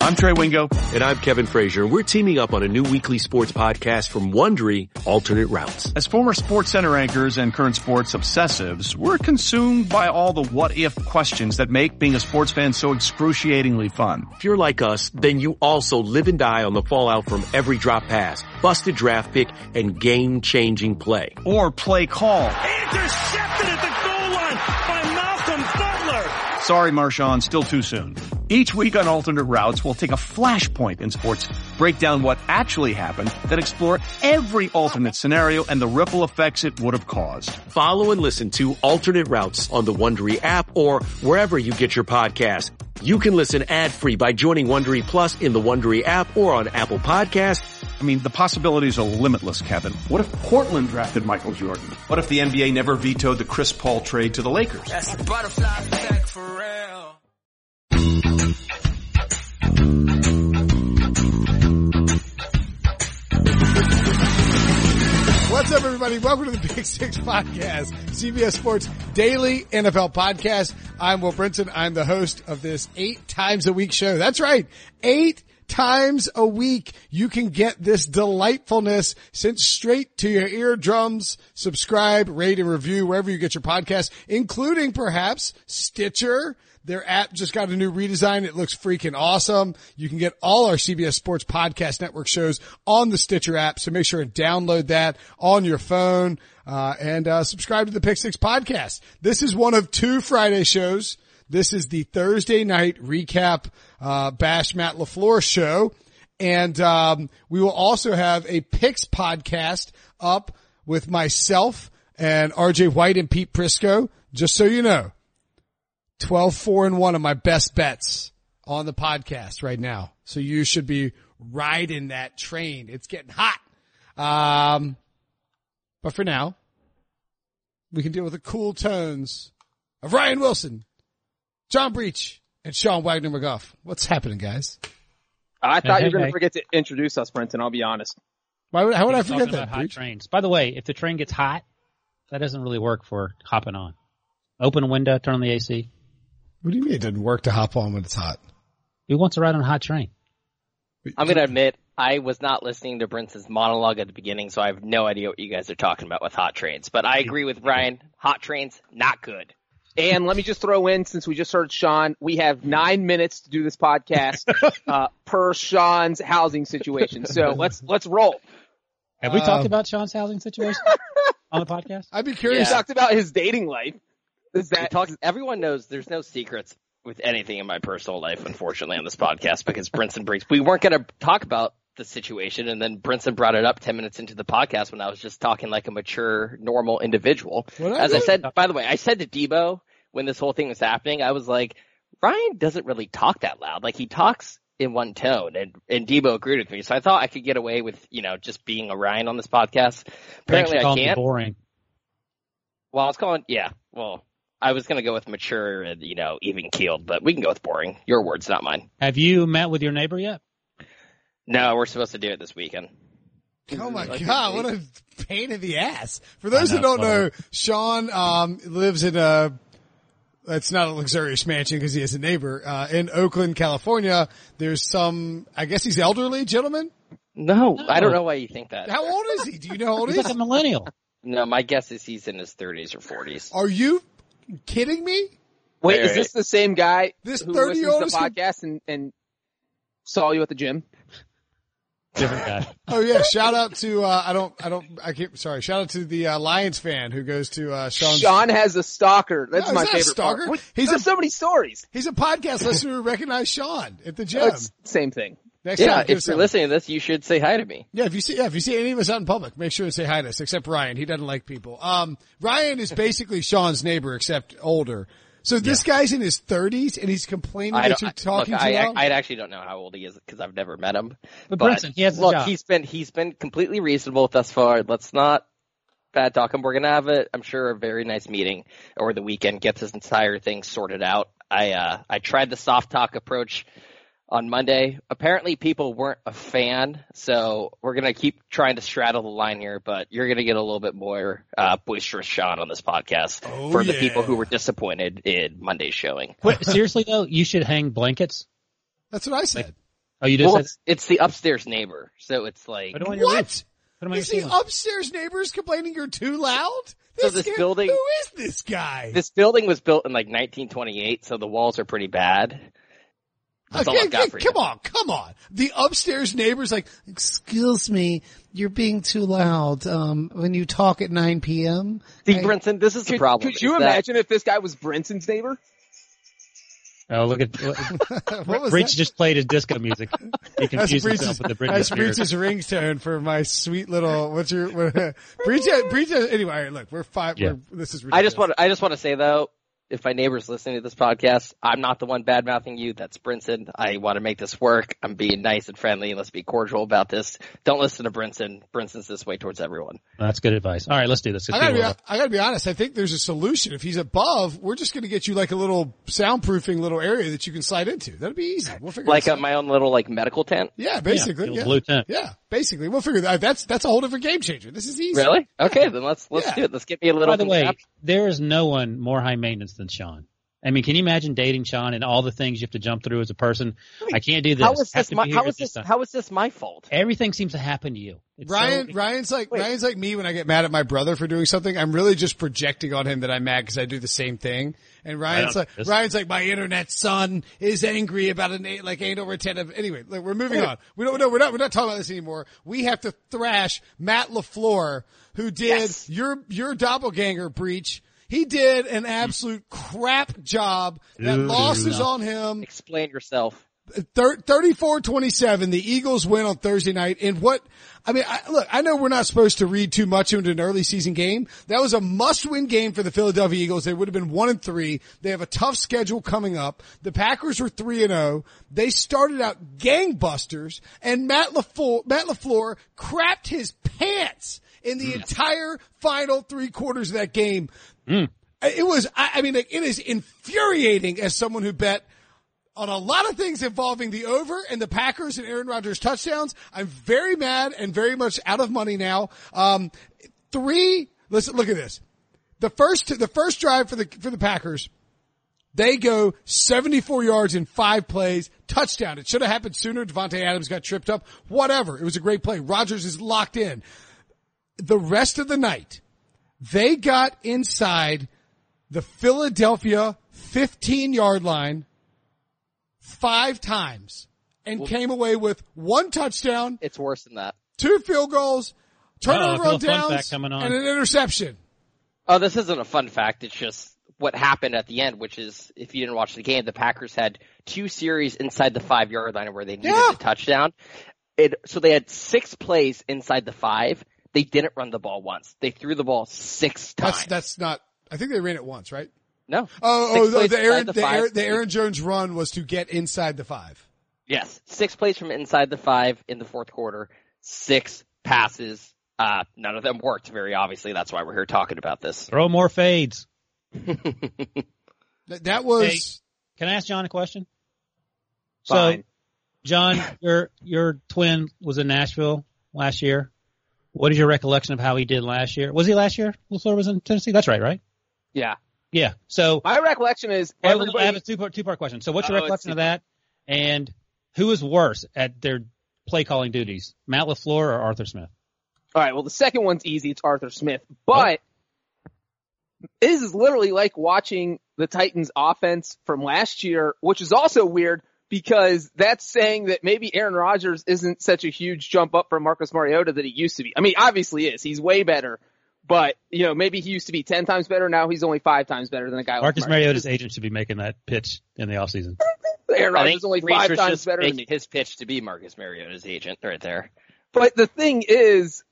I'm Trey Wingo. And I'm Kevin Frazier. We're teaming up on a new weekly sports podcast from Wondery, Alternate Routes. As former SportsCenter anchors and current sports obsessives, we're consumed by all the what-if questions that make being a sports fan so excruciatingly fun. If you're like us, then you also live and die on the fallout from every drop pass, busted draft pick, and game-changing play. Or play call. Intercepted at the goal line by Malcolm Butler. Sorry, Marshawn, still too soon. Each week on Alternate Routes, we'll take a flashpoint in sports, break down what actually happened, then explore every alternate scenario and the ripple effects it would have caused. Follow and listen to Alternate Routes on the Wondery app or wherever you get your podcast. You can listen ad-free by joining Wondery Plus in the Wondery app or on Apple Podcasts. I mean, the possibilities are limitless, Kevin. What if Portland drafted Michael Jordan? What if the NBA never vetoed the Chris Paul trade to the Lakers? That's the butterfly effect for real. What's up, everybody? Welcome to the Big Six Podcast, CBS Sports Daily NFL Podcast. I'm Will Brinson. I'm the host of this 8 times a week show. That's right, 8 times a week. You can get this delightfulness sent straight to your eardrums. Subscribe, rate, and review wherever you get your podcast, including perhaps Stitcher. Their app just got a new redesign. It looks freaking awesome. You can get all our CBS Sports Podcast Network shows on the Stitcher app, so make sure and download that on your phone, and subscribe to the Pick Six Podcast. This is one of 2 Friday shows. This is the Thursday night recap, Bash Matt LaFleur show. And, we will also have a Picks podcast up with myself and RJ White and Pete Prisco. Just so you know, 12-4-1 of my best bets on the podcast right now. So you should be riding that train. It's getting hot. But for now, we can deal with the cool tones of Ryan Wilson, John Breach, and Sean Wagner McGough. What's happening, guys? I thought you were going to forget to introduce us, Brenton. I'll be honest. How would I forget that? Hot trains. By the way, if the train gets hot, that doesn't really work for hopping on. Open a window, turn on the AC. What do you mean it doesn't work to hop on when it's hot? Who wants to ride on a hot train? I'm going to admit, I was not listening to Brince's monologue at the beginning, so I have no idea what you guys are talking about with hot trains. But I agree with Brian. Hot trains, not good. And let me just throw in, since we just heard Sean, we have 9 minutes to do this podcast per Sean's housing situation. So let's roll. Have we talked about Sean's housing situation on the podcast? I'd be curious. We talked about his dating life. Everyone knows there's no secrets with anything in my personal life, unfortunately, on this podcast because Brinson brings. We weren't going to talk about the situation, and then Brinson brought it up 10 minutes into the podcast when I was just talking like a mature, normal individual. As I said, by the way, I said to Debo when this whole thing was happening, I was like, Ryan doesn't really talk that loud. Like, he talks in one tone, and Debo agreed with me. So I thought I could get away with, just being a Ryan on this podcast. Apparently I can't. Boring. Well, I was going to go with mature and, even keeled, but we can go with boring. Your words, not mine. Have you met with your neighbor yet? No, we're supposed to do it this weekend. Oh my God, what a pain in the ass. For those who don't know, Sean, lives in it's not a luxurious mansion because he has a neighbor, in Oakland, California. There's I guess he's elderly gentleman? No, I don't know why you think that. How old is he? Do you know how old he He's is? like a millennial. No, my guess is he's in his 30s or 40s. Are you kidding me? Wait, is this the same guy This who 30-year-old listens to the podcast and saw you at the gym? Different guy. Oh yeah, shout out to, shout out to the, Lions fan who goes to, Sean has a stalker. That's No, my he's not a favorite stalker. part. He's so many stories. He's a podcast listener who recognized Sean at the gym. It's the same thing. Next Yeah, time, give if us you're some- listening to this, you should say hi to me. Yeah, if you see any of us out in public, make sure to say hi to us, except Ryan. He doesn't like people. Ryan is basically Sean's neighbor, except older. So this guy's in his 30s and he's complaining that you're talking too loud? I actually don't know how old he is because I've never met him. But Brinson, he has a job. He's been completely reasonable thus far. Let's not bad talk him. We're gonna have I'm sure, a very nice meeting over the weekend. Get this entire thing sorted out. I tried the soft talk approach on Monday. Apparently people weren't a fan, so we're going to keep trying to straddle the line here, but you're going to get a little bit more boisterous Sean on this podcast for the people who were disappointed in Monday's showing. Wait, seriously, though, you should hang blankets? That's what I said. Oh, you just Well, said it's the upstairs neighbor, so it's like Put 'em on your roof. What? Put 'em on your Is the ceiling. upstairs neighbors complaining you're too loud? So this guy- building- Who is this guy? this building was built in like 1928, so the walls are pretty bad. That's all I've got for you. Come on. The upstairs neighbor's like, excuse me, you're being too loud, when you talk at 9 p.m. See, Brinson, this is the problem. Could you is that- imagine if this guy was Brinson's neighbor? Oh, look at What was Breach that? just played his disco music. He That's confused Breach's, himself with the Britney that's Spears. Breach's ringtone for my sweet little, Breach, anyway, all right, look, we're five, Yeah. this is ridiculous. I just want to say though, if my neighbor's listening to this podcast, I'm not the one bad mouthing you. That's Brinson. I want to make this work. I'm being nice and friendly, and let's be cordial about this. Don't listen to Brinson. Brinson's this way towards everyone. That's good advice. All right, let's do this. I gotta be honest. I think there's a solution. If he's above, we're just gonna get you like a little soundproofing little area that you can slide into. That'd be easy. We'll figure Like this out. my own little like medical tent. Yeah, basically. little Yeah, blue tent. Yeah, basically. We'll figure that. That's a whole different game changer. This is easy. Really? Okay, then let's Yeah. do it. Let's get me a little. By the way, contraption. there is no one more high maintenance than Sean. I mean, can you imagine dating Sean and all the things you have to jump through as a person? I can't do this. how is Have this to my be here how at is this this time. how is this my fault? Everything seems to happen to you. It's Ryan's like me when I get mad at my brother for doing something. I'm really just projecting on him that I'm mad because I do the same thing. And Ryan's like, my internet son is angry about an anal retentive. Anyway, look, we're moving on. We're not talking about this anymore. We have to thrash Matt LaFleur, who did your doppelganger Breach. He did an absolute crap job. That loss is on him. Explain yourself. 34-27, the Eagles win on Thursday night. And I know we're not supposed to read too much into an early season game. That was a must-win game for the Philadelphia Eagles. They would have been 1-3. They have a tough schedule coming up. The Packers were 3-0. They started out gangbusters, and Matt LaFleur crapped his pants in the entire final 3 quarters of that game. It was, it is infuriating as someone who bet on a lot of things involving the over and the Packers and Aaron Rodgers touchdowns. I'm very mad and very much out of money now. Listen, look at this. The first drive for the Packers, they go 74 yards in 5 plays, touchdown. It should have happened sooner. Devontae Adams got tripped up. Whatever. It was a great play. Rodgers is locked in. The rest of the night, they got inside the Philadelphia 15-yard line 5 times and came away with 1 touchdown. It's worse than that. 2 field goals, turnover on downs, coming on. and an interception. Oh, this isn't a fun fact. It's just what happened at the end, which is, if you didn't watch the game, the Packers had 2 series inside the 5-yard line where they needed a touchdown. So they had 6 plays inside the 5. They didn't run the ball once. They threw the ball 6 times. That's not, I think they ran it once, right? No. The Aaron Jones run was to get inside the 5. Yes. 6 plays from inside the 5 in the fourth quarter. 6 passes. None of them worked, very obviously. That's why we're here talking about this. Throw more fades. That was. Hey, can I ask John a question? Fine. So, John, your twin was in Nashville last year. What is your recollection of how he did last year? Was he last year? LaFleur was in Tennessee? That's right? Yeah. Yeah. So My recollection is I everybody. have a two-part question. So what's your recollection of that? And who is worse at their play calling duties, Matt LaFleur or Arthur Smith? All right. Well, the second one's easy. It's Arthur Smith. But this is literally like watching the Titans offense from last year, which is also weird because that's saying that maybe Aaron Rodgers isn't such a huge jump up from Marcus Mariota that he used to be. I mean, obviously is. He's way better. But, maybe he used to be 10 times better. Now he's only 5 times better than a guy like Marcus Mariota's agent should be making that pitch in the offseason. Aaron Rodgers is only Reese 5 was times just better than making me. his pitch to be Marcus Mariota's agent right there. But the thing is,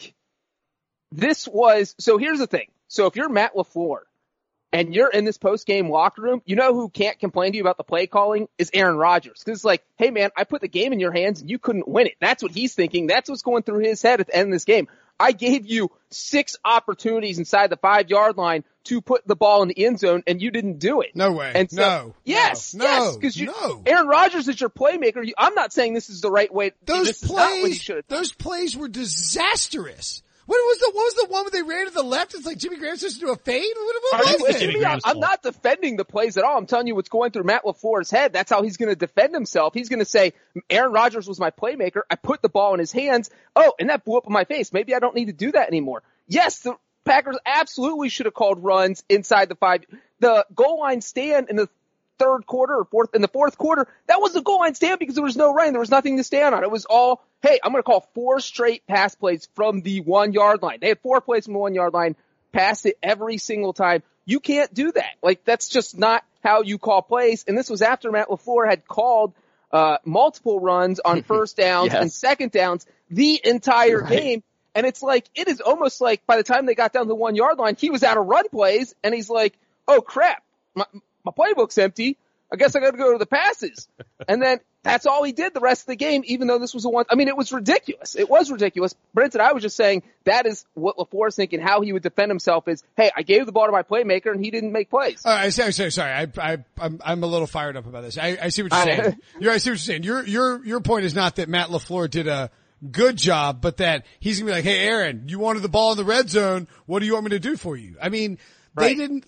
so here's the thing. So if you're Matt LaFleur and you're in this post-game locker room, you know who can't complain to you about the play calling is Aaron Rodgers. Cause it's like, hey man, I put the game in your hands and you couldn't win it. That's what he's thinking. That's what's going through his head at the end of this game. I gave you 6 opportunities inside the 5-yard line to put the ball in the end zone and you didn't do it. No way. And so, yes. Cause Aaron Rodgers is your playmaker. I'm not saying this is the right way. Those this is not what he should have done. those plays were disastrous. What was the one where they ran to the left? It's like Jimmy Graham's supposed to do a fade? What was it? I'm not defending the plays at all. I'm telling you what's going through Matt LaFleur's head. That's how he's going to defend himself. He's going to say, Aaron Rodgers was my playmaker. I put the ball in his hands. Oh, and that blew up in my face. Maybe I don't need to do that anymore. Yes, the Packers absolutely should have called runs inside the 5. The goal line stand in the third quarter or in the fourth quarter, that was the goal line stand because there was no rain. There was nothing to stand on. It was all, hey, I'm going to call 4 straight pass plays from the 1 yard line. They had 4 plays from the 1 yard line, passed it every single time. You can't do that. Like, that's just not how you call plays. And this was after Matt LaFleur had called multiple runs on first downs and second downs the entire game. And it's like, it is almost like by the time they got down to the 1 yard line, he was out of run plays and he's like, oh crap, my playbook's empty. I guess I got to go to the passes. And then that's all he did the rest of the game, even though this was it was ridiculous. It was ridiculous. Brenton, I was just saying that is what LaFleur's thinking, how he would defend himself is, hey, I gave the ball to my playmaker and he didn't make plays. Sorry. I'm a little fired up about this. I see what you're saying. I see what you're saying. Your point is not that Matt LaFleur did a good job, but that he's gonna be like, hey, Aaron, you wanted the ball in the red zone. What do you want me to do for you? I mean, they didn't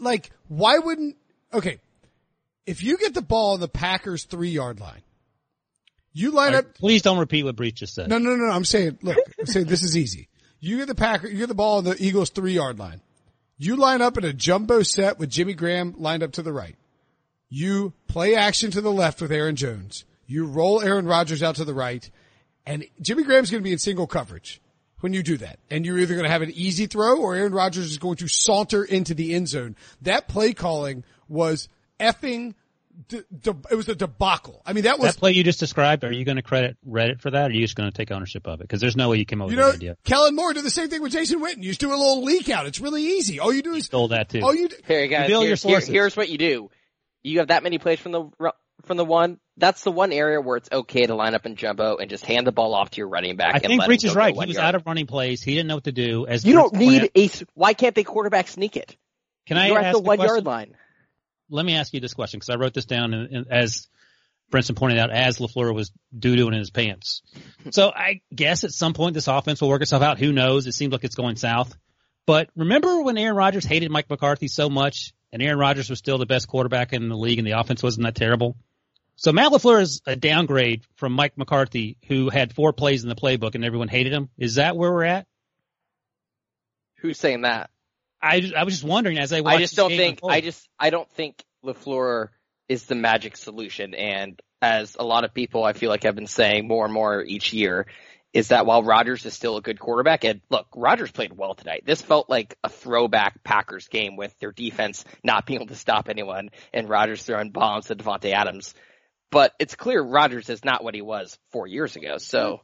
okay. If you get the ball on the Packers 3 yard line, you line up. Please don't repeat what Breach just said. No. I'm saying this is easy. You get the ball on the Eagles 3 yard line. You line up in a jumbo set with Jimmy Graham lined up to the right. You play action to the left with Aaron Jones. You roll Aaron Rodgers out to the right, and Jimmy Graham's going to be in single coverage when you do that. And you're either going to have an easy throw or Aaron Rodgers is going to saunter into the end zone. That play calling was effing, it was a debacle. I mean, that play you just described. Are you going to credit Reddit for that, or are you just going to take ownership of it? Because there's no way you came up with that idea. Kellen Moore did the same thing with Jason Witten. You just do a little leak out. It's really easy. All you do is stole that too. Here, guys. Here's what you do. You have that many plays from the one. That's the one area where it's okay to line up in jumbo and just hand the ball off to your running back. I think Breach is right. He was out of running plays. He didn't know what to do. You don't need why can't they quarterback sneak it? You're at the 1 yard line. Let me ask you this question, because I wrote this down and as Brinson pointed out, as LaFleur was doo-dooing in his pants. So I guess at some point this offense will work itself out. Who knows? It seems like it's going south. But remember when Aaron Rodgers hated Mike McCarthy so much, and Aaron Rodgers was still the best quarterback in the league and the offense wasn't that terrible? So Matt LaFleur is a downgrade from Mike McCarthy, who had 4 plays in the playbook and everyone hated him. Is that where we're at? Who's saying that? I was just wondering as I watched. I don't think LaFleur is the magic solution. And as a lot of people I feel like have been saying more and more each year, is that while Rodgers is still a good quarterback, and look, Rodgers played well tonight. This felt like a throwback Packers game with their defense not being able to stop anyone and Rodgers throwing bombs to Devontae Adams. But it's clear Rodgers is not what he was 4 years ago. So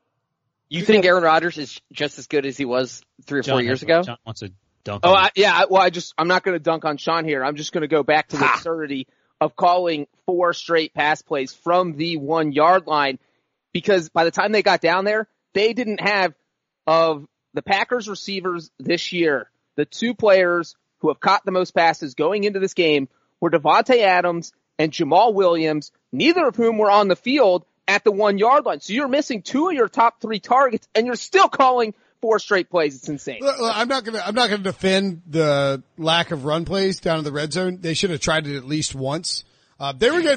you think Aaron Rodgers is just as good as he was 3 or 4 years ago? John wants to dunk. I'm not going to dunk on Sean here. I'm just going to go back to the absurdity of calling 4 straight pass plays from the 1 yard line, because by the time they got down there, they didn't have, of the Packers receivers this year, the 2 players who have caught the most passes going into this game were Devontae Adams and Jamal Williams, neither of whom were on the field at the 1 yard line. So you're missing 2 of your top 3 targets and you're still calling 4 straight plays. It's insane. I'm not gonna defend the lack of run plays down in the red zone. They should have tried it at least once. They were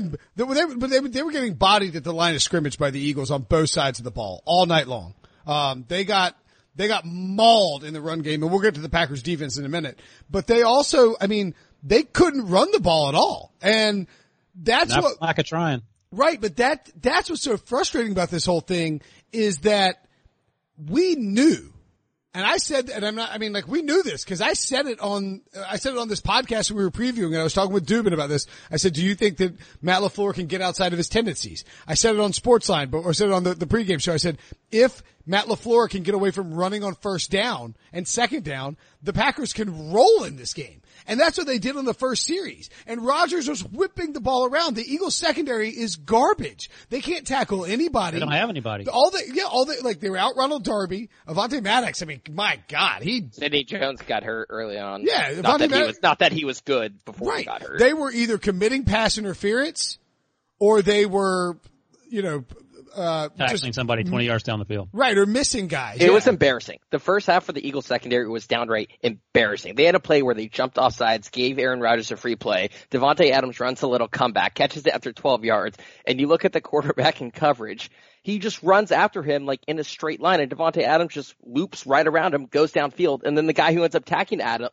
getting bodied at the line of scrimmage by the Eagles on both sides of the ball all night long. They got mauled in the run game, and we'll get to the Packers defense in a minute. But they also, they couldn't run the ball at all. And that's lack of trying. Right, but that's what's so frustrating about this whole thing is that we knew. And I said, and we knew this because I said it on this podcast when we were previewing and I was talking with Dubin about this. I said, do you think that Matt LaFleur can get outside of his tendencies? I said it on Sportsline, or said it on the pregame show. I said, if Matt LaFleur can get away from running on first down and second down, the Packers can roll in this game. And that's what they did on the first series. And Rodgers was whipping the ball around. The Eagles secondary is garbage. They can't tackle anybody. They don't have anybody. They were out Ronald Darby, Avonte Maddox. my God, Sidney Jones got hurt early on. Yeah. Not that he was good before he got hurt. They were either committing pass interference or they were, tackling somebody 20 yards down the field. Right, or missing guys. It was embarrassing. The first half for the Eagles secondary was downright embarrassing. They had a play where they jumped off sides, gave Aaron Rodgers a free play. Devontae Adams runs a little comeback, catches it after 12 yards, and you look at the quarterback in coverage, he just runs after him like in a straight line, and Devontae Adams just loops right around him, goes downfield, and then the guy who ends up tackling Adams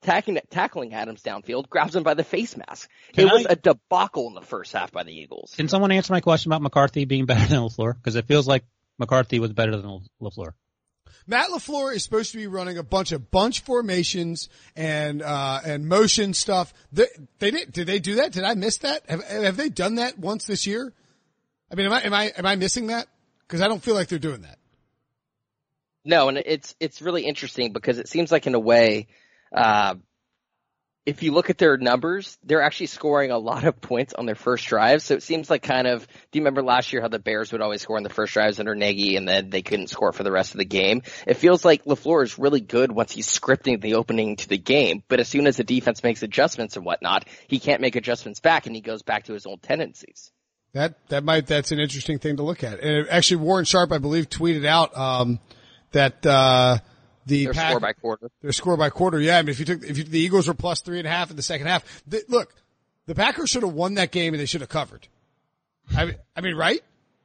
downfield grabs him by the face mask. It was a debacle in the first half by the Eagles. Can someone answer my question about McCarthy being better than LaFleur? Because it feels like McCarthy was better than LaFleur. Matt LaFleur is supposed to be running a bunch of bunch formations and motion stuff. Did they do that? Did I miss that? Have they done that once this year? I mean, am I missing that? Because I don't feel like they're doing that. No, and it's really interesting because it seems like in a way, if you look at their numbers, they're actually scoring a lot of points on their first drive. So it seems like do you remember last year how the Bears would always score on the first drives under Nagy and then they couldn't score for the rest of the game? It feels like LaFleur is really good once he's scripting the opening to the game, but as soon as the defense makes adjustments and whatnot, he can't make adjustments back and he goes back to his old tendencies. That's an interesting thing to look at. And actually Warren Sharp, I believe, tweeted out, that, their score by quarter. Their score by quarter. Yeah. I mean, if the Eagles were plus 3.5 in the second half, look, the Packers should have won that game and they should have covered. I mean, right?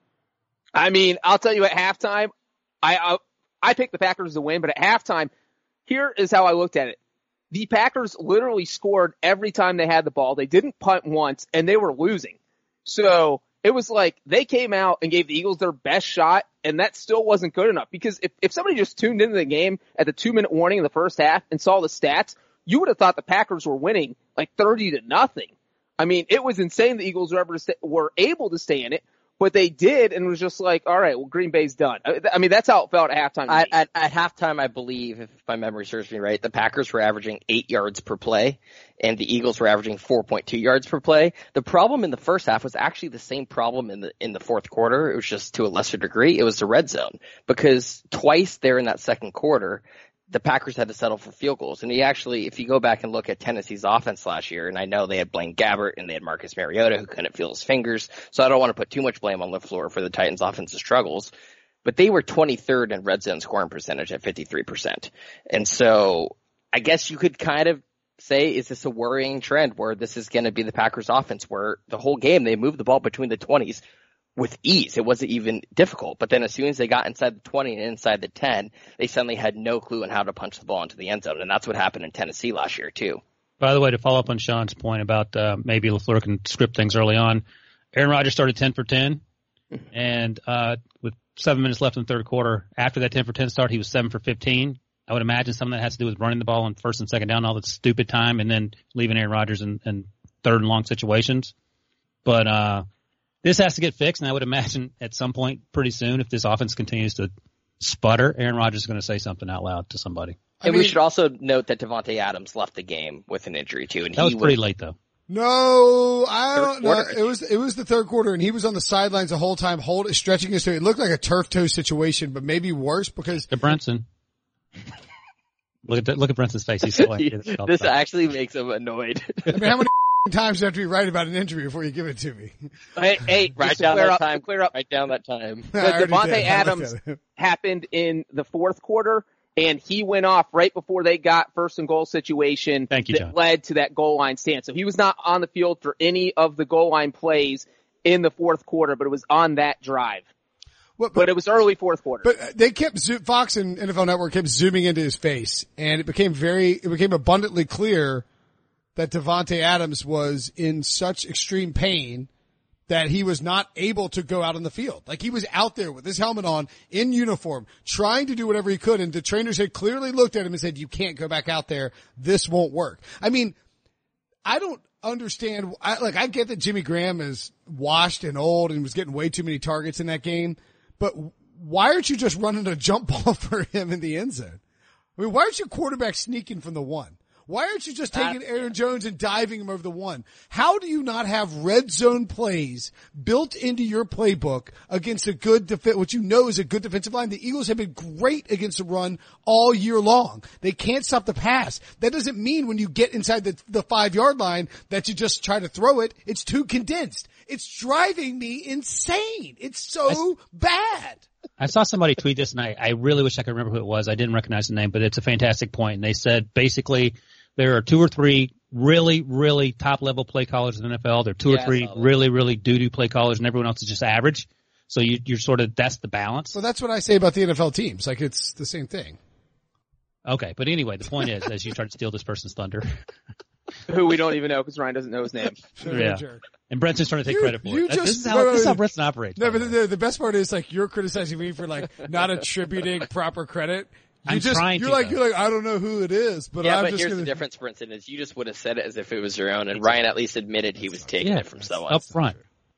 I mean, I'll tell you at halftime, I picked the Packers to win, but at halftime, here is how I looked at it. The Packers literally scored every time they had the ball. They didn't punt once and they were losing. So it was like they came out and gave the Eagles their best shot, and that still wasn't good enough. Because if somebody just tuned into the game at the 2-minute warning in the first half and saw the stats, you would have thought the Packers were winning like 30-0. I mean, it was insane the Eagles were able to stay in it, but they did, and it was just like, all right, well, Green Bay's done. I mean, that's how it felt at halftime. At halftime, I believe, if my memory serves me right, the Packers were averaging 8 yards per play, and the Eagles were averaging 4.2 yards per play. The problem in the first half was actually the same problem in the fourth quarter. It was just to a lesser degree. It was the red zone, because twice there in that second quarter, the Packers had to settle for field goals. And if you go back and look at Tennessee's offense last year, and I know they had Blaine Gabbert and they had Marcus Mariota who couldn't feel his fingers, so I don't want to put too much blame on LaFleur for the Titans' offensive struggles, but they were 23rd in red zone scoring percentage at 53%. And so I guess you could kind of say, is this a worrying trend where this is going to be the Packers' offense where the whole game they moved the ball between the 20s with ease. It wasn't even difficult. But then as soon as they got inside the 20 and inside the 10, they suddenly had no clue on how to punch the ball into the end zone. And that's what happened in Tennessee last year too. By the way, to follow up on Sean's point about maybe LaFleur can script things early on, Aaron Rodgers started 10 for 10. And with 7 minutes left in the third quarter, after that 10 for 10 start, he was 7 for 15. I would imagine some of that has to do with running the ball on first and second down, all that stupid time, and then leaving Aaron Rodgers in third and long situations. But this has to get fixed, and I would imagine at some point pretty soon, if this offense continues to sputter, Aaron Rodgers is going to say something out loud to somebody. And we should also note that Devontae Adams left the game with an injury too. And that was pretty late though. No, I don't know. It was the third quarter, and he was on the sidelines the whole time, stretching his toe. It looked like a turf toe situation, but maybe worse because Brinson. Look at Brinson's face. He's so this actually makes him annoyed. I mean, how many times do you have to be right about an injury before you give it to me? Hey, write down that time. Devontae Adams happened in the fourth quarter, and he went off right before they got first and goal situation that led to that goal line stand. So he was not on the field for any of the goal line plays in the fourth quarter, but it was on that drive. But it was early fourth quarter. But they Fox and NFL Network kept zooming into his face, and it became abundantly clear that Devontae Adams was in such extreme pain that he was not able to go out on the field. Like, he was out there with his helmet on, in uniform, trying to do whatever he could, and the trainers had clearly looked at him and said, you can't go back out there. This won't work. I mean, I don't understand. I get that Jimmy Graham is washed and old and was getting way too many targets in that game, but why aren't you just running a jump ball for him in the end zone? I mean, why aren't you quarterback sneaking from the one? Why aren't you just taking Aaron Jones and diving him over the one? How do you not have red zone plays built into your playbook against a good what you know is a good defensive line? The Eagles have been great against the run all year long. They can't stop the pass. That doesn't mean when you get inside the 5-yard line that you just try to throw it. It's too condensed. It's driving me insane. It's so bad. I saw somebody tweet this, and I really wish I could remember who it was. I didn't recognize the name, but it's a fantastic point. And they said basically there are 2 or 3 really, really top-level play callers in the NFL. There are 2 or 3 really, really doo-doo play callers, and everyone else is just average. So you're sort of – that's the balance. Well, that's what I say about the NFL teams. Like, it's the same thing. Okay, but anyway, the point is, as you try to steal this person's thunder – who we don't even know because Ryan doesn't know his name. Yeah. And Brent's trying to take credit for it. This is how Brenton operates. No, but the best part is like you're criticizing me for like not attributing proper credit. You're like, I don't know who it is, but I'm just here's the difference, Brenton, is you just would have said it as if it was your own, and Ryan at least admitted he was taking it from someone up front.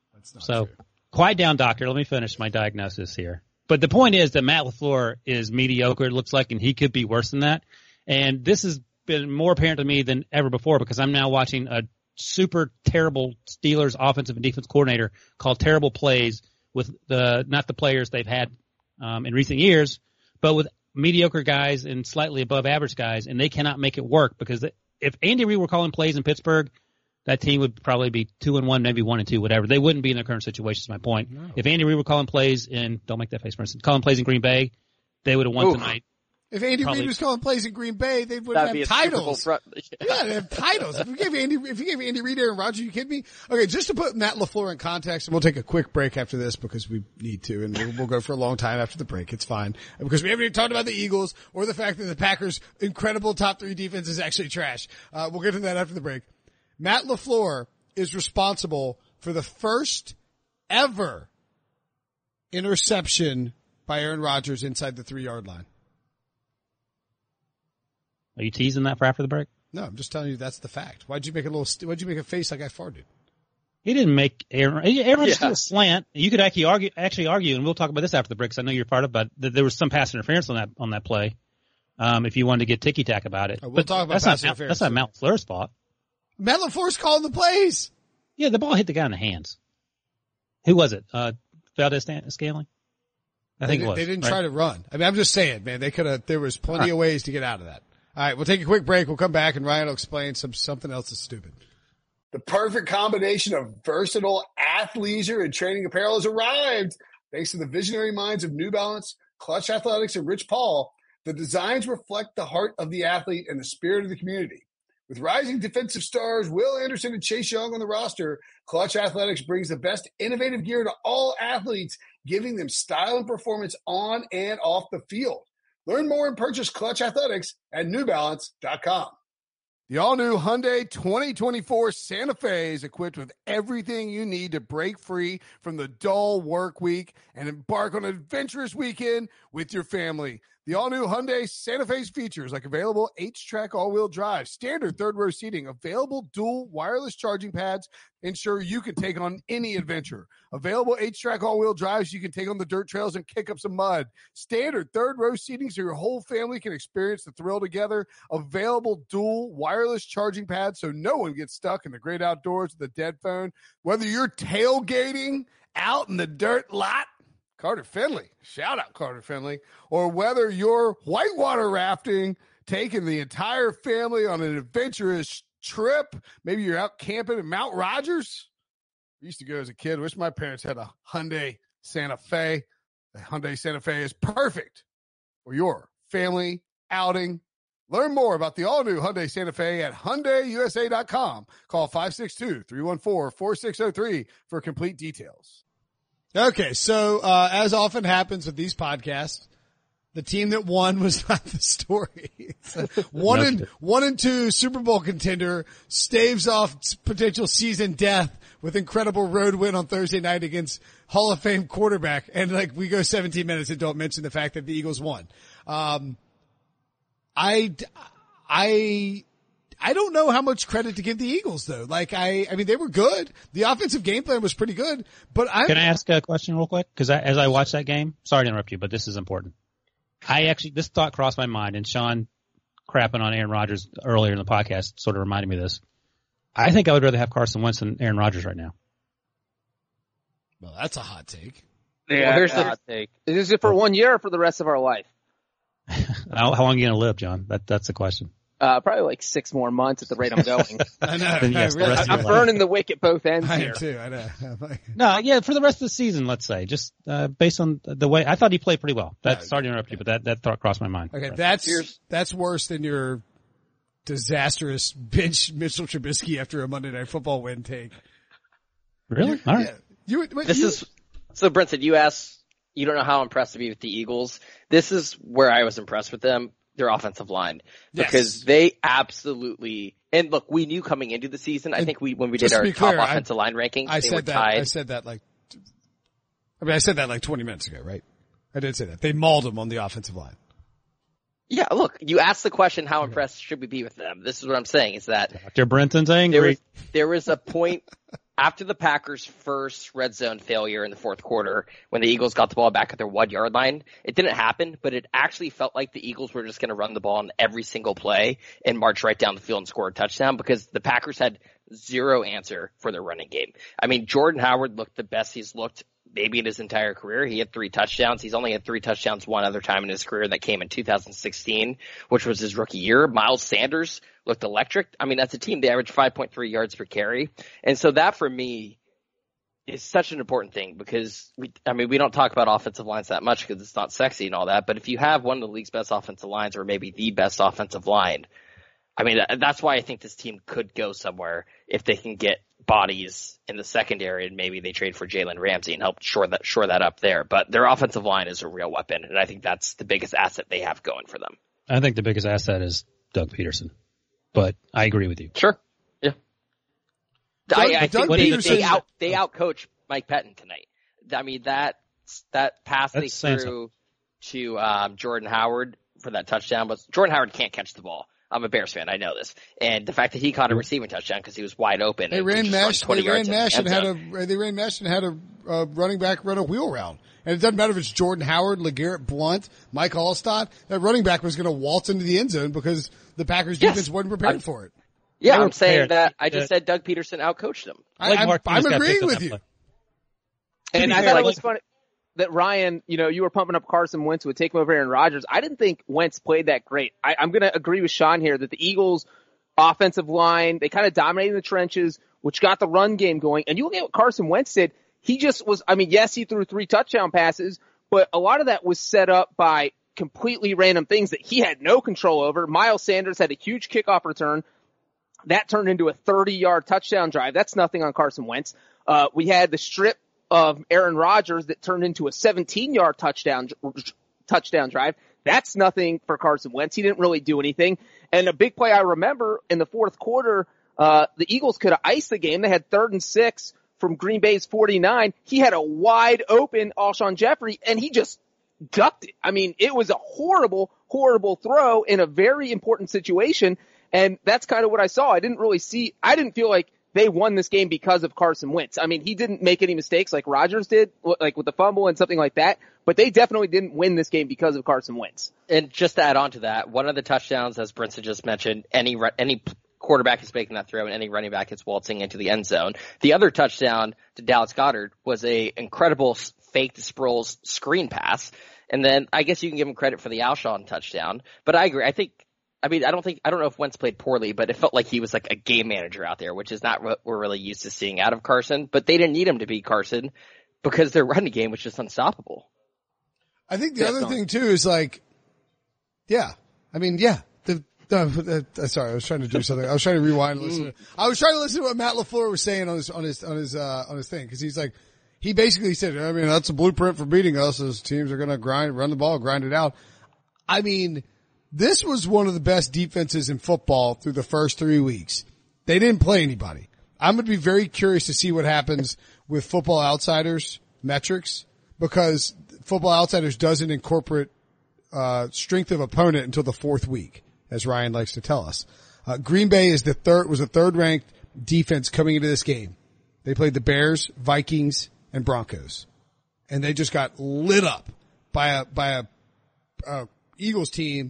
So quiet down, doctor. Let me finish my diagnosis here. But the point is that Matt LaFleur is mediocre, it looks like, and he could be worse than that. And this has been more apparent to me than ever before because I'm now watching a super terrible Steelers offensive and defense coordinator call terrible plays with not the players they've had in recent years, but with mediocre guys and slightly above average guys, and they cannot make it work because if Andy Reid were calling plays in Pittsburgh, that team would probably be 2-1, maybe 1-2, whatever. They wouldn't be in their current situation is my point. No. If Andy Reid were calling plays don't make that face, for instance, calling plays in Green Bay, they would have won tonight. If Andy Reid was calling plays in Green Bay, they wouldn't have titles. Yeah, they have titles. If you gave Andy Reid Aaron Rodgers, you kidding me? Okay, just to put Matt LaFleur in context, and we'll take a quick break after this because we need to, and we'll go for a long time after the break. It's fine. Because we haven't even talked about the Eagles or the fact that the Packers' incredible top 3 defense is actually trash. We'll get to that after the break. Matt LaFleur is responsible for the first ever interception by Aaron Rodgers inside the 3-yard line. Are you teasing that for after the break? No, I'm just telling you that's the fact. Why'd you make a face like I farted? He didn't make Aaron just did a slant. You could actually argue, and we'll talk about this after the break because I know you're part of it, but there was some pass interference on that play. If you wanted to get ticky-tack about it. We'll talk about pass interference. That's not Matt LaFleur's fault. Matt LaFleur's calling the plays. Yeah, the ball hit the guy in the hands. Who was it? Valdes-Scantling? I think it was. They didn't try to run. I mean, I'm just saying, man, there was plenty of ways to get out of that. All right, we'll take a quick break. We'll come back, and Ryan will explain something else that's stupid. The perfect combination of versatile athleisure and training apparel has arrived. Thanks to the visionary minds of New Balance, Clutch Athletics, and Rich Paul, the designs reflect the heart of the athlete and the spirit of the community. With rising defensive stars Will Anderson and Chase Young on the roster, Clutch Athletics brings the best innovative gear to all athletes, giving them style and performance on and off the field. Learn more and purchase Clutch Athletics at NewBalance.com. The all-new Hyundai 2024 Santa Fe is equipped with everything you need to break free from the dull work week and embark on an adventurous weekend with your family. The all-new Hyundai Santa Fe's features like available H-Track all-wheel drive, standard third-row seating, available dual wireless charging pads, ensure you can take on any adventure. Available H-Track all-wheel drives so you can take on the dirt trails and kick up some mud. Standard third-row seating so your whole family can experience the thrill together. Available dual wireless charging pads so no one gets stuck in the great outdoors with a dead phone. Whether you're tailgating out in the dirt lot, Carter Finley, shout out Carter Finley, or whether you're whitewater rafting, taking the entire family on an adventurous trip, maybe you're out camping in Mount Rogers. I used to go as a kid. Wish my parents had a Hyundai Santa Fe. The Hyundai Santa Fe is perfect for your family outing. Learn more about the all-new Hyundai Santa Fe at HyundaiUSA.com. Call 562-314-4603 for complete details. Okay, so as often happens with these podcasts, the team that won was not the story. One and two Super Bowl contender staves off potential season death with incredible road win on Thursday night against Hall of Fame quarterback. And we go 17 minutes and don't mention the fact that the Eagles won. I don't know how much credit to give the Eagles though. I mean, they were good. The offensive game plan was pretty good, but Can I ask a question real quick? Cause as I watched that game, sorry to interrupt you, but this is important. This thought crossed my mind, and Sean, crapping on Aaron Rodgers earlier in the podcast sort of reminded me of this. I think I would rather have Carson Wentz than Aaron Rodgers right now. Well, that's a hot take. Yeah, well, here's the hot take. Is it for 1 year or for the rest of our life? How long are you going to live, John? That's the question. Probably like 6 more months at the rate I'm going. I know. Then yes, the rest of your I'm life. burning the wick at both ends I here. am too. I know. No, yeah, for the rest of the season, let's say, just based on the way I thought he played pretty well. Sorry to interrupt you, but that thought crossed my mind. Okay, that's worse than your disastrous bench Mitchell Trubisky after a Monday Night Football win take. Really? All right. So Brinson, you asked, you don't know how impressed to be with the Eagles. This is where I was impressed with them. Their offensive line, because they absolutely, and look, we knew coming into the season, I think when we did our top offensive line rankings, I said that like 20 minutes ago, right? I did say that. They mauled them on the offensive line. Yeah, look, you asked the question, how impressed should we be with them? This is what I'm saying, is that Dr. Brenton's angry. There was a point after the Packers' first red zone failure in the fourth quarter, when the Eagles got the ball back at their 1 yard line. It didn't happen, but it actually felt like the Eagles were just going to run the ball on every single play and march right down the field and score a touchdown, because the Packers had zero answer for their running game. I mean, Jordan Howard looked the best he's looked maybe in his entire career. He had 3 touchdowns. He's only had 3 touchdowns one other time in his career. That came in 2016, which was his rookie year. Miles Sanders looked electric. I mean, that's a team. They averaged 5.3 yards per carry. And so that for me is such an important thing, because we don't talk about offensive lines that much because it's not sexy and all that. But if you have one of the league's best offensive lines, or maybe the best offensive line, I mean, that's why I think this team could go somewhere if they can get bodies in the secondary, and maybe they trade for Jalen Ramsey and help shore that up there. But their offensive line is a real weapon, and I think that's the biggest asset they have going for them. I think the biggest asset is Doug Peterson, but I agree with you. Sure. Yeah. I think Peterson, they outcoached Mike Pettin tonight. I mean, that pass they threw to Jordan Howard for that touchdown, but Jordan Howard can't catch the ball. I'm a Bears fan. I know this. And the fact that he caught a receiving touchdown because he was wide open. They ran mesh and had a running back run a wheel route. And it doesn't matter if it's Jordan Howard, LeGarrette Blount, Mike Allstott. That running back was going to waltz into the end zone because the Packers defense wasn't prepared for it. Yeah, I'm saying that. I just said Doug Peterson outcoached them. I'm agreeing with you. And I thought it was funny that Ryan, you were pumping up Carson Wentz would take him over Aaron Rodgers. I didn't think Wentz played that great. I'm going to agree with Sean here that the Eagles offensive line, they kind of dominated the trenches, which got the run game going. And you look at what Carson Wentz did. He just was, yes, he threw 3 touchdown passes, but a lot of that was set up by completely random things that he had no control over. Miles Sanders had a huge kickoff return. That turned into a 30-yard touchdown drive. That's nothing on Carson Wentz. We had the strip of Aaron Rodgers that turned into a 17-yard touchdown drive. That's nothing for Carson Wentz. He didn't really do anything. And a big play I remember in the fourth quarter, the Eagles could have iced the game. They had 3rd and 6 from Green Bay's 49. He had a wide open Alshon Jeffrey, and he just ducked it. I mean, it was a horrible, horrible throw in a very important situation. And that's kind of what I saw. I didn't feel like they won this game because of Carson Wentz. I mean, he didn't make any mistakes like Rodgers did, like with the fumble and something like that, but they definitely didn't win this game because of Carson Wentz. And just to add on to that, one of the touchdowns, as Brinson just mentioned, any quarterback is making that throw and any running back is waltzing into the end zone. The other touchdown to Dallas Goedert was a incredible fake to Sproles screen pass. And then I guess you can give him credit for the Alshon touchdown, but I agree. I don't know if Wentz played poorly, but it felt like he was like a game manager out there, which is not what we're really used to seeing out of Carson. But they didn't need him to be Carson because their running game was just unstoppable. I think the other thing too is sorry, I was trying to do something. I was trying to rewind and listen. I was trying to listen to what Matt LaFleur was saying on his thing, because he's like, he basically said, I mean, that's a blueprint for beating us as teams are going to run the ball, grind it out. I mean, this was one of the best defenses in football through the first 3 weeks. They didn't play anybody. I'm going to be very curious to see what happens with Football Outsiders metrics, because Football Outsiders doesn't incorporate strength of opponent until the 4th week, as Ryan likes to tell us. Green Bay was the 3rd ranked defense coming into this game. They played the Bears, Vikings, and Broncos, and they just got lit up by a Eagles team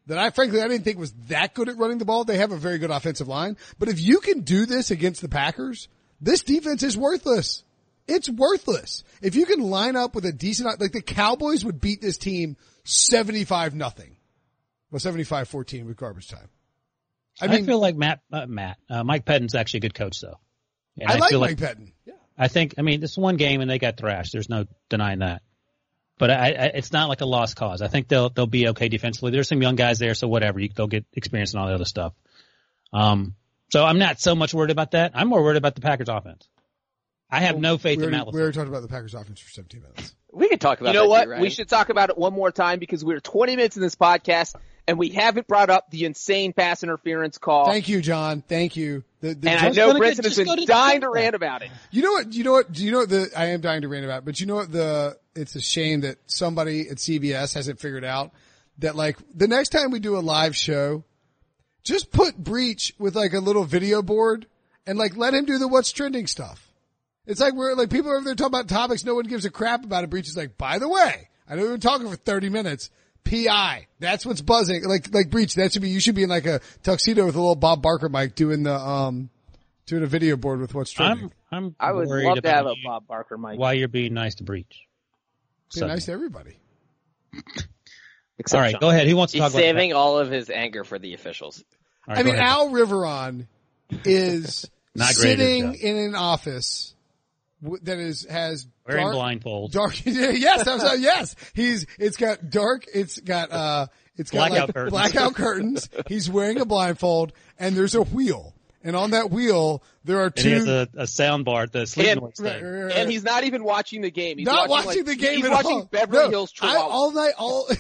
that I didn't think was that good at running the ball. They have a very good offensive line. But if you can do this against the Packers, this defense is worthless. It's worthless. If you can line up with a decent, like the Cowboys would beat this team 75-0. Well, 75-14 with garbage time. I feel like Mike Pettin's actually a good coach though. And I like Mike Pettin. Yeah. I think, this one game and they got thrashed. There's no denying that. But it's not like a lost cause. I think they'll be okay defensively. There's some young guys there, so whatever. They'll get experience and all the other stuff. So I'm not so much worried about that. I'm more worried about the Packers offense. I have no faith in Matt LaFleur. We already talked about the Packers offense for 17 minutes. We could talk about that. You know what? Too, we should talk about it one more time because we're 20 minutes in this podcast and we haven't brought up the insane pass interference call. Thank you, John. Thank you. And I know Brinson has been dying to rant about it. You know what? I am dying to rant about it, but you know what it's a shame that somebody at CBS hasn't figured out that like the next time we do a live show, just put Breach with like a little video board and like let him do the what's trending stuff. It's like we're like people are over there talking about topics no one gives a crap about it. Breach is like, by the way, I know we've been talking for 30 minutes. PI. That's what's buzzing. Like Breach, you should be in like a tuxedo with a little Bob Barker mic doing a video board with what's trending. I would love to have a Bob Barker mic. Why you're being nice to Breach. Be nice to everybody. All right, go ahead. Who wants to talk about He's saving all of his anger for the officials. Right, Al Riveron is sitting in an office that has wearing dark, blindfold. Dark. Yes. It's got blackout curtains. He's wearing a blindfold and there's a wheel. And on that wheel, there are two. And he has a sound bar, the sleep noise thing. And he's not even watching the game. He's not watching the game he's at watching all. Beverly Hills Chihuahua. All night,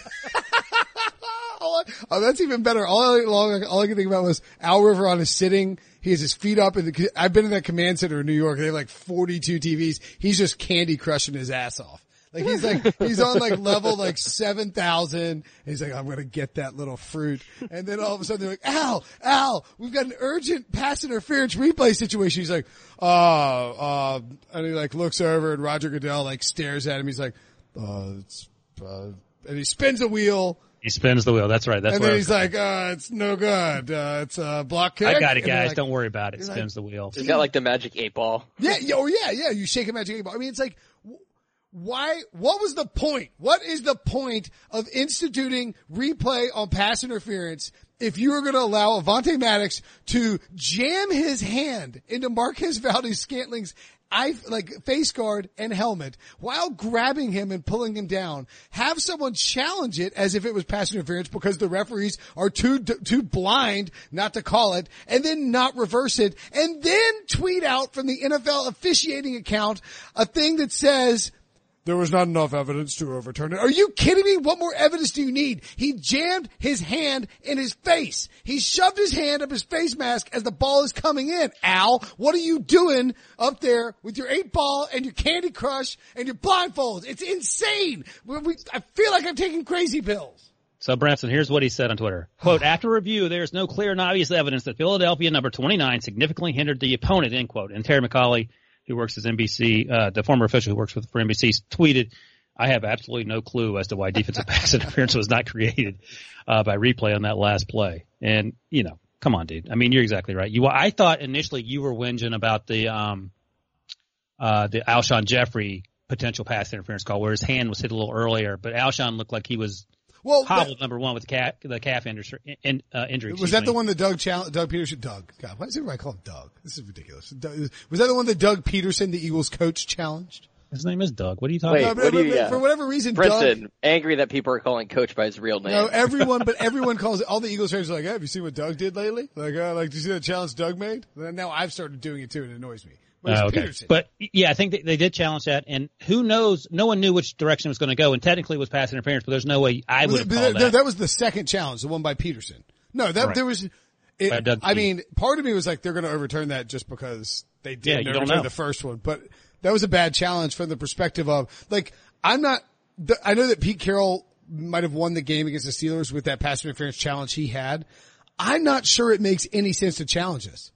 oh, that's even better. All I could think about was Al Riveron is sitting. He has his feet up I've been in that command center in New York. They have like 42 TVs. He's just Candy Crushing his ass off. Like he's on like level like 7,000. He's like, I'm going to get that little fruit. And then all of a sudden they're like, Al, we've got an urgent pass interference replay situation. He's like, and he like looks over and Roger Goodell like stares at him. He's like, and he spins the wheel. He spins the wheel. That's right. And then he's like, it's no good. It's a block kick. I got it, guys. Like, don't worry about it. Spins the wheel. He's got like the magic 8-ball. Yeah. Oh, yeah. You shake a magic 8-ball. I mean, it's like, why, what was the point? What is the point of instituting replay on pass interference if you were going to allow Avonte Maddox to jam his hand into Marquez Valdes-Scantling's face guard and helmet while grabbing him and pulling him down? Have someone challenge it as if it was pass interference because the referees are too blind not to call it, and then not reverse it, and then tweet out from the NFL officiating account a thing that says, there was not enough evidence to overturn it. Are you kidding me? What more evidence do you need? He jammed his hand in his face. He shoved his hand up his face mask as the ball is coming in. Al, what are you doing up there with your 8-ball and your Candy Crush and your blindfolds? It's insane. I feel like I'm taking crazy pills. So, Branson, here's what he said on Twitter. Quote, after review, there is no clear and obvious evidence that Philadelphia number 29 significantly hindered the opponent, end quote. And Terry McCauley, who works as NBC, the former official who works for NBC, tweeted, I have absolutely no clue as to why defensive pass interference was not created by replay on that last play. And, come on, dude. I mean, you're exactly right. I thought initially you were whinging about the Alshon Jeffrey potential pass interference call where his hand was hit a little earlier, but Alshon looked like he was hobbled, number one, with the calf injury. Was that the one that Doug Peterson? Doug. God, why does everybody call him Doug? This is ridiculous. Was that the one that Doug Peterson, the Eagles coach, challenged? His name is Doug. What are you talking about? For whatever reason, Princeton, Doug, angry that people are calling Coach by his real name. No, everyone calls it. All the Eagles fans are like, hey, have you seen what Doug did lately? Like, do you see that challenge Doug made? And now I've started doing it too, and it annoys me. Okay. Peterson. But yeah, I think they did challenge that, and who knows? No one knew which direction it was going to go, and technically it was pass interference, but there's no way I would have called that. That was the second challenge, the one by Peterson. No, there was. I mean, part of me was like, they're going to overturn that just because they did overturn the first one, but that was a bad challenge from the perspective of like, I know that Pete Carroll might have won the game against the Steelers with that pass interference challenge he had. I'm not sure it makes any sense to challenge this.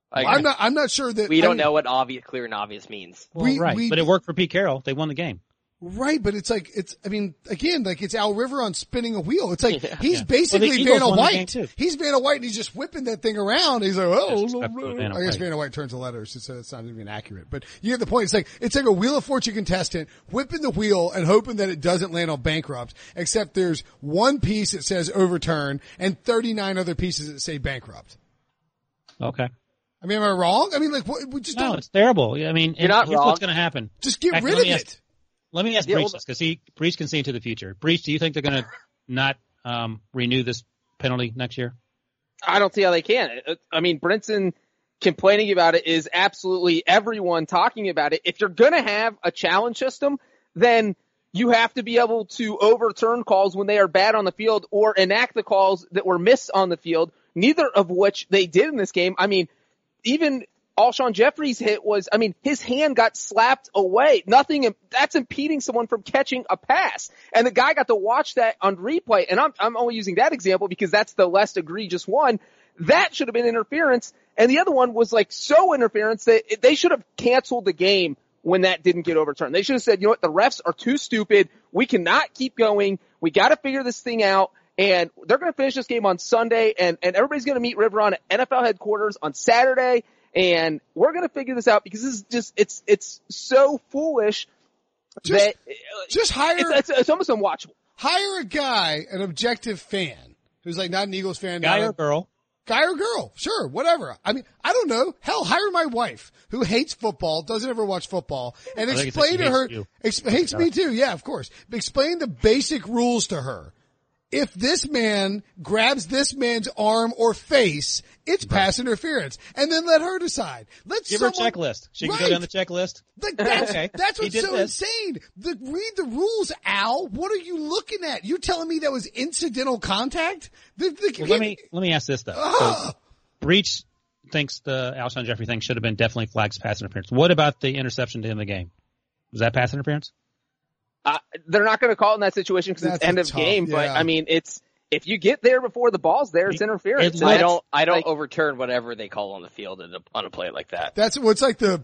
I'm not sure that we don't know what clear and obvious means. Well, right, but it worked for Pete Carroll. They won the game. Right, but it's like, it's Al River on spinning a wheel. It's like, he's basically Well, the Eagles Vanna won the game White. too. He's Vanna White and he's just whipping that thing around. He's like, Vanna I guess White. Vanna White turns the letters, so it's not even accurate. But you get the point. It's like a Wheel of Fortune contestant whipping the wheel and hoping that it doesn't land on bankrupt, except there's one piece that says overturn and 39 other pieces that say bankrupt. Okay. I mean, am I wrong? I mean, like, what, we just No, don't, it's terrible. I mean, You're not here's wrong. what's going to happen. just get Heck, rid let of me it. Let me ask Yeah, Breach this, because Breach can see into the future. Breach, do you think they're going to not renew this penalty next year? I don't see how they can. I mean, Brinson complaining about it is absolutely everyone talking about it. If you're going to have a challenge system, then you have to be able to overturn calls when they are bad on the field or enact the calls that were missed on the field, neither of which they did in this game. I mean, even Alshon Jeffrey's hit was, I mean, his hand got slapped away. That's impeding someone from catching a pass. And the guy got to watch that on replay. And I'm only using that example because that's the less egregious one. That should have been interference. And the other one was like so interference that they should have canceled the game when that didn't get overturned. They should have said, you know what, the refs are too stupid. We cannot keep going. We got to figure this thing out. And they're going to finish this game on Sunday. And everybody's going to meet Riveron at NFL headquarters on Saturday. And we're going to figure this out because this is just, it's so foolish that just hire, it's almost unwatchable. Hire a guy, an objective fan who's like not an Eagles fan. Guy or girl? Guy or girl. Sure. Whatever. I mean, I don't know. Hell, hire my wife who hates football, doesn't ever watch football, and explain to her, hates me too. Yeah, of course. Explain the basic rules to her. If this man grabs this man's arm or face, it's pass interference. And then let her decide. Give her a checklist. She can go down the checklist. Like that's, Okay. that's what's so this. insane. Read the rules, Al. What are you looking at? You telling me that was incidental contact? Well, let me ask this though. So, Breach thinks the Alshon Jeffrey thing should have been definitely flagged as pass interference. What about the interception to end the game? Was that pass interference? They're not going to call it in that situation because it's end of game. But I mean, if you get there before the ball's there, it's interference. I don't overturn whatever they call on the field on a play like that. It's like the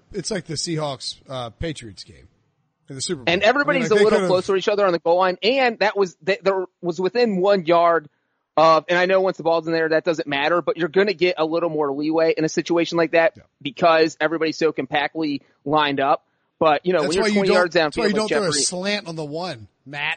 Seahawks Patriots game in the Super Bowl. And everybody's a little closer to each other on the goal line, and there was within 1 yard of. And I know once the ball's in there, that doesn't matter, but you're going to get a little more leeway in a situation like that because everybody's so compactly lined up. But, you know, when you're 20 yards downfield, that's why you don't throw a Jeffrey, slant on the one, Matt.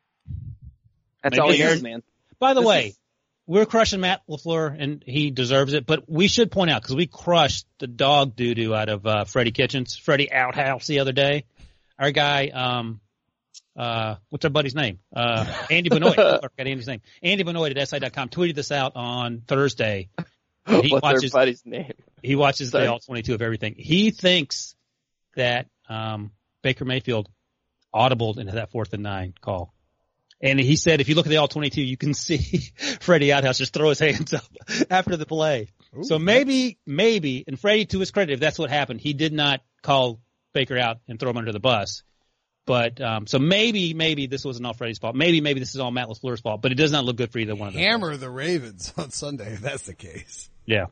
That's all he is, man. By the way, we're crushing Matt LaFleur, and he deserves it. But we should point out, because we crushed the dog doo-doo out of Freddie Kitchens, Freddie Outhouse the other day. Our guy, what's our buddy's name? Andy Benoit. I forgot Andy's name. Andy Benoit at SI.com tweeted this out on Thursday. What's their buddy's name? He watches the All-22 of everything. He thinks that Baker Mayfield audibled into that 4th and 9 call. And he said, if you look at the All-22, you can see Freddie Outhouse just throw his hands up after the play. Ooh, so maybe, and Freddie, to his credit, if that's what happened, he did not call Baker out and throw him under the bus. But, so maybe this wasn't all Freddie's fault. Maybe this is all Matt LaFleur's fault, but it does not look good for either one of them. Hammer the Ravens on Sunday, if that's the case. Yeah.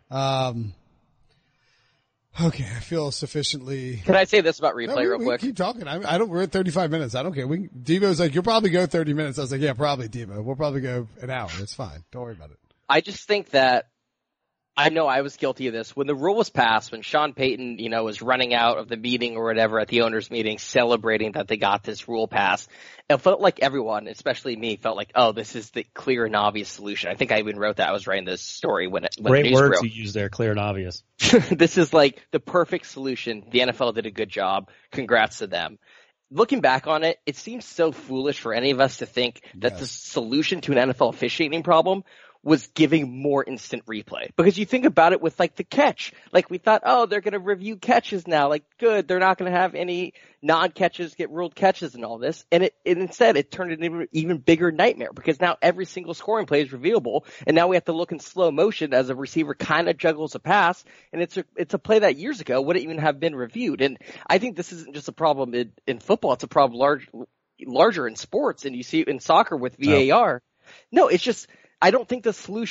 Okay, I feel sufficiently. Can I say this about replay real quick? Keep talking. We're at 35 minutes. I don't care. Debo's like, you'll probably go 30 minutes. I was like, yeah, probably, Debo. We'll probably go an hour. It's fine. Don't worry about it. I just think that I know I was guilty of this. When the rule was passed, when Sean Payton, was running out of the meeting or whatever at the owners' meeting celebrating that they got this rule passed, it felt like everyone, especially me, felt like, oh, this is the clear and obvious solution. I think I even wrote that. I was writing this story when Great words you use there, clear and obvious. This is like the perfect solution. The NFL did a good job. Congrats to them. Looking back on it, it seems so foolish for any of us to think that the solution to an NFL officiating problem was giving more instant replay. Because you think about it with like the catch. Like we thought, oh, they're going to review catches now. Like good. They're not going to have any non-catches get ruled catches and all this. And instead it turned into an even bigger nightmare because now every single scoring play is reviewable. And now we have to look in slow motion as a receiver kind of juggles a pass. And it's a play that years ago wouldn't even have been reviewed. And I think this isn't just a problem in football. It's a problem larger in sports. And you see it in soccer with VAR. No, it's just, I don't think the solution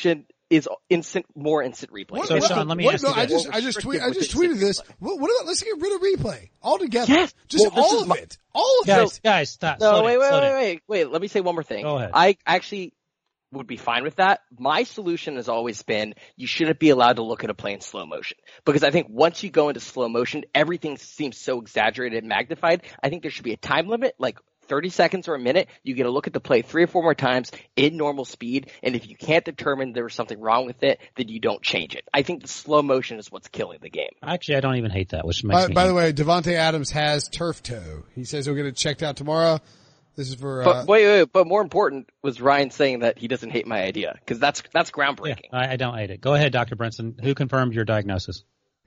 is more instant replay. So Sean, let me ask you this. I just tweeted this. What about let's get rid of replay altogether? Yes. Just all of it. All of it. Guys, stop. No, wait. Let me say one more thing. Go ahead. I actually would be fine with that. My solution has always been you shouldn't be allowed to look at a play in slow motion, because I think once you go into slow motion, everything seems so exaggerated and magnified. I think there should be a time limit, like 30 seconds or a minute. You get to look at the play 3 or 4 more times in normal speed, and if you can't determine there was something wrong with it, then you don't change it. I think the slow motion is what's killing the game. Actually, I don't even hate that, which makes me By the way, Davante Adams has turf toe. He says he'll get it checked out tomorrow. This is for But wait, but more important was Ryan saying that he doesn't hate my idea, because that's groundbreaking. Yeah, I don't hate it. Go ahead, Dr. Brinson. Who confirmed your diagnosis?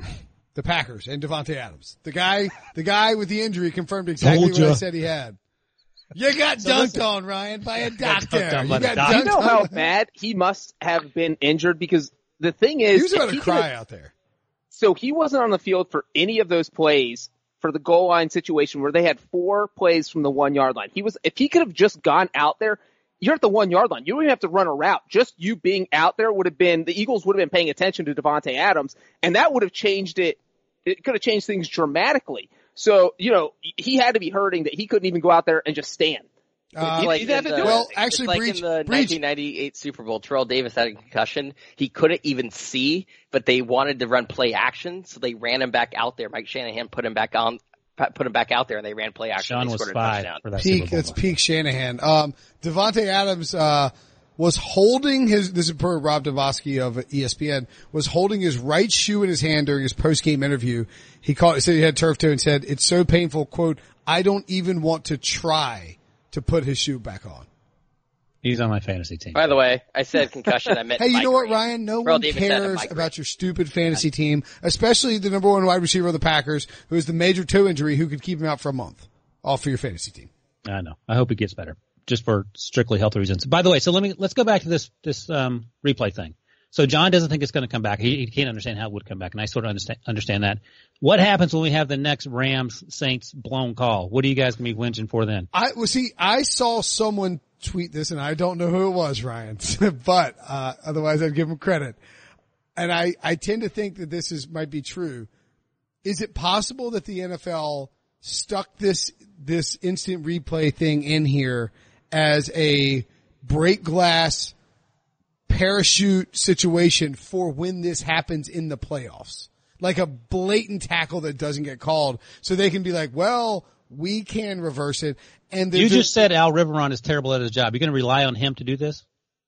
The Packers and Davante Adams. The guy with the injury confirmed exactly what I said he had. You got dunked on, Ryan, by a doctor. You know how bad he must have been injured, because the thing is, he was about to cry out there. So he wasn't on the field for any of those plays for the goal line situation where they had 4 plays from the 1 yard line. If he could have just gone out there, you're at the 1 yard line. You don't even have to run a route. Just you being out there the Eagles would have been paying attention to Davante Adams, and that would have changed it. It could have changed things dramatically. So, he had to be hurting that he couldn't even go out there and just stand. Actually, Breach, in the 1998 Super Bowl, Terrell Davis had a concussion. He couldn't even see, but they wanted to run play action, so they ran him back out there. Mike Shanahan put him back out there, and they ran play action. Sean and they was scored a touchdown. for that Super Bowl. It's peak Shanahan. Davante Adams was holding this is per Rob Dembowski of ESPN, was holding his right shoe in his hand during his post-game interview. He said he had turf toe and said, it's so painful, quote, I don't even want to try to put his shoe back on. He's on my fantasy team. By the way, I said concussion. I meant hey, you migraine. know what, Ryan? No one cares about your stupid fantasy team, especially the number 1 wide receiver of the Packers, who has the major toe injury, who could keep him out for a month. All for your fantasy team. I know. I hope he gets better, just for strictly health reasons. By the way, so let's go back to this replay thing. So John doesn't think it's going to come back. He can't understand how it would come back, and I sort of understand that. What happens when we have the next Rams-Saints blown call? What are you guys going to be whinging for then? I saw someone tweet this, and I don't know who it was, Ryan, but otherwise I'd give him credit. And I tend to think that this might be true. Is it possible that the NFL stuck this instant replay thing in here as a break glass parachute situation for when this happens in the playoffs? Like a blatant tackle that doesn't get called, so they can be like, well, we can reverse it. And you just said Al Riveron is terrible at his job. You're going to rely on him to do this?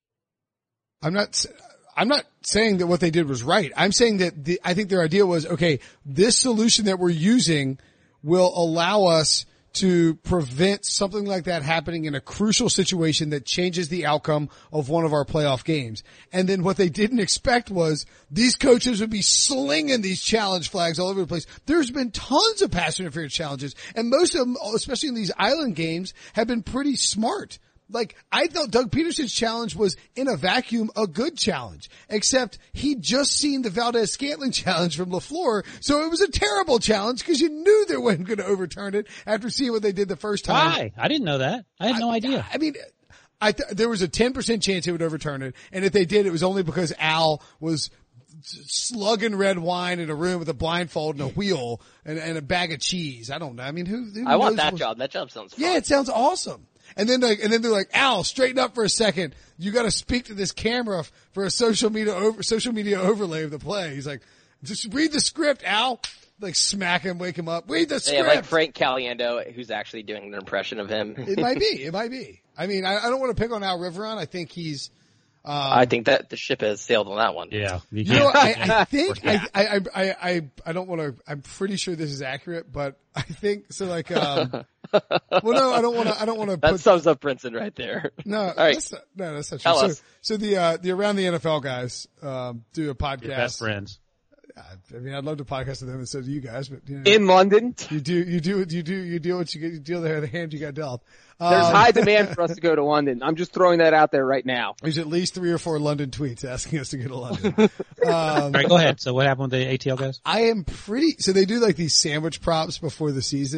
I'm not saying that what they did was right. I'm saying that I think their idea was, okay, this solution that we're using will allow us to prevent something like that happening in a crucial situation that changes the outcome of one of our playoff games. And then what they didn't expect was these coaches would be slinging these challenge flags all over the place. There's been tons of pass interference challenges, and most of them, especially in these island games, have been pretty smart. Like, I thought Doug Peterson's challenge was, in a vacuum, a good challenge. Except he'd just seen the Valdez-Scantling challenge from LaFleur, so it was a terrible challenge because you knew they weren't going to overturn it after seeing what they did the first time. Why? I didn't know that. I had no idea. I mean, there was a 10% chance they would overturn it, and if they did, it was only because Al was slugging red wine in a room with a blindfold and a wheel and a bag of cheese. I don't know. I mean, who I want that job. That job sounds fun. Yeah, it sounds awesome. And then they're like, Al, straighten up for a second. You got to speak to this camera for a social media overlay of the play. He's like, just read the script, Al. Like, smack him, wake him up. Read the script. Yeah, like Frank Caliendo, who's actually doing an impression of him. It might be. I mean, I don't want to pick on Al Riveron. I think he's. I think that the ship has sailed on that one. Yeah. You know, I think I don't want to. I'm pretty sure this is accurate, but I think so. Like, well, no, I don't want to. That sums up Brinson right there. No, all right. That's not true. Tell us. So the Around the NFL guys do a podcast. Your best friends. I mean, I'd love to podcast with them and so do you guys, but in London, you deal what you deal the hand you got dealt. There's high demand for us to go to London. I'm just throwing that out there right now. There's at least 3 or 4 London tweets asking us to go to London. All right, go ahead. So what happened with the ATL guys? So they do like these sandwich props before the season.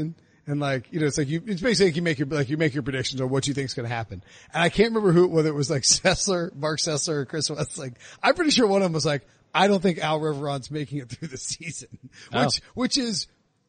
And like, you know, it's basically like you make your predictions on what you think is going to happen. And I can't remember whether it was like Mark Sessler or Chris West. Like, I'm pretty sure one of them was like, I don't think Al Riveron's making it through the season, which is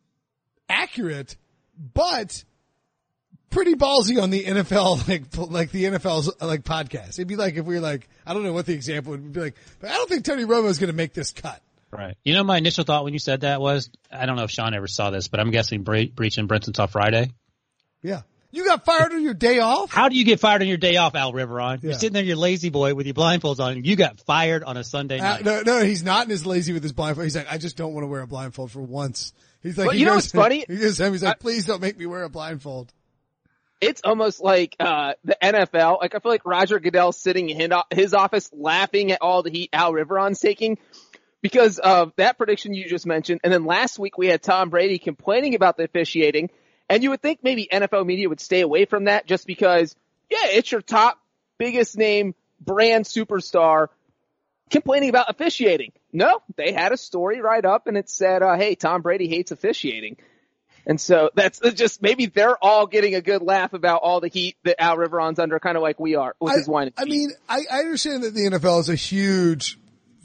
accurate, but pretty ballsy on the NFL, like the NFL's like podcast. It'd be like if we were like, I don't know what the example would be like, but I don't think Tony Romo's going to make this cut. Right. You know, my initial thought when you said that was, I don't know if Sean ever saw this, but I'm guessing Breach and Brinson saw Friday. Yeah. You got fired on your day off? How do you get fired on your day off, Al Riveron? Yeah. You're sitting there, you're lazy boy with your blindfolds on, and you got fired on a Sunday night. No, he's not in his lazy with his blindfold. He's like, I just don't want to wear a blindfold for once. He's like, you know what's funny? He's like, please don't make me wear a blindfold. It's almost like the NFL. Like, I feel like Roger Goodell's sitting in his office laughing at all the heat Al Riveron's taking because of that prediction you just mentioned. And then last week we had Tom Brady complaining about the officiating. And you would think maybe NFL media would stay away from that just because, yeah, it's your top biggest name brand superstar complaining about officiating. No, they had a story right up and it said, hey, Tom Brady hates officiating. And so that's just, maybe they're all getting a good laugh about all the heat that Al Riveron's under, kind of like we are with his wine. I mean, I understand that the NFL is a huge,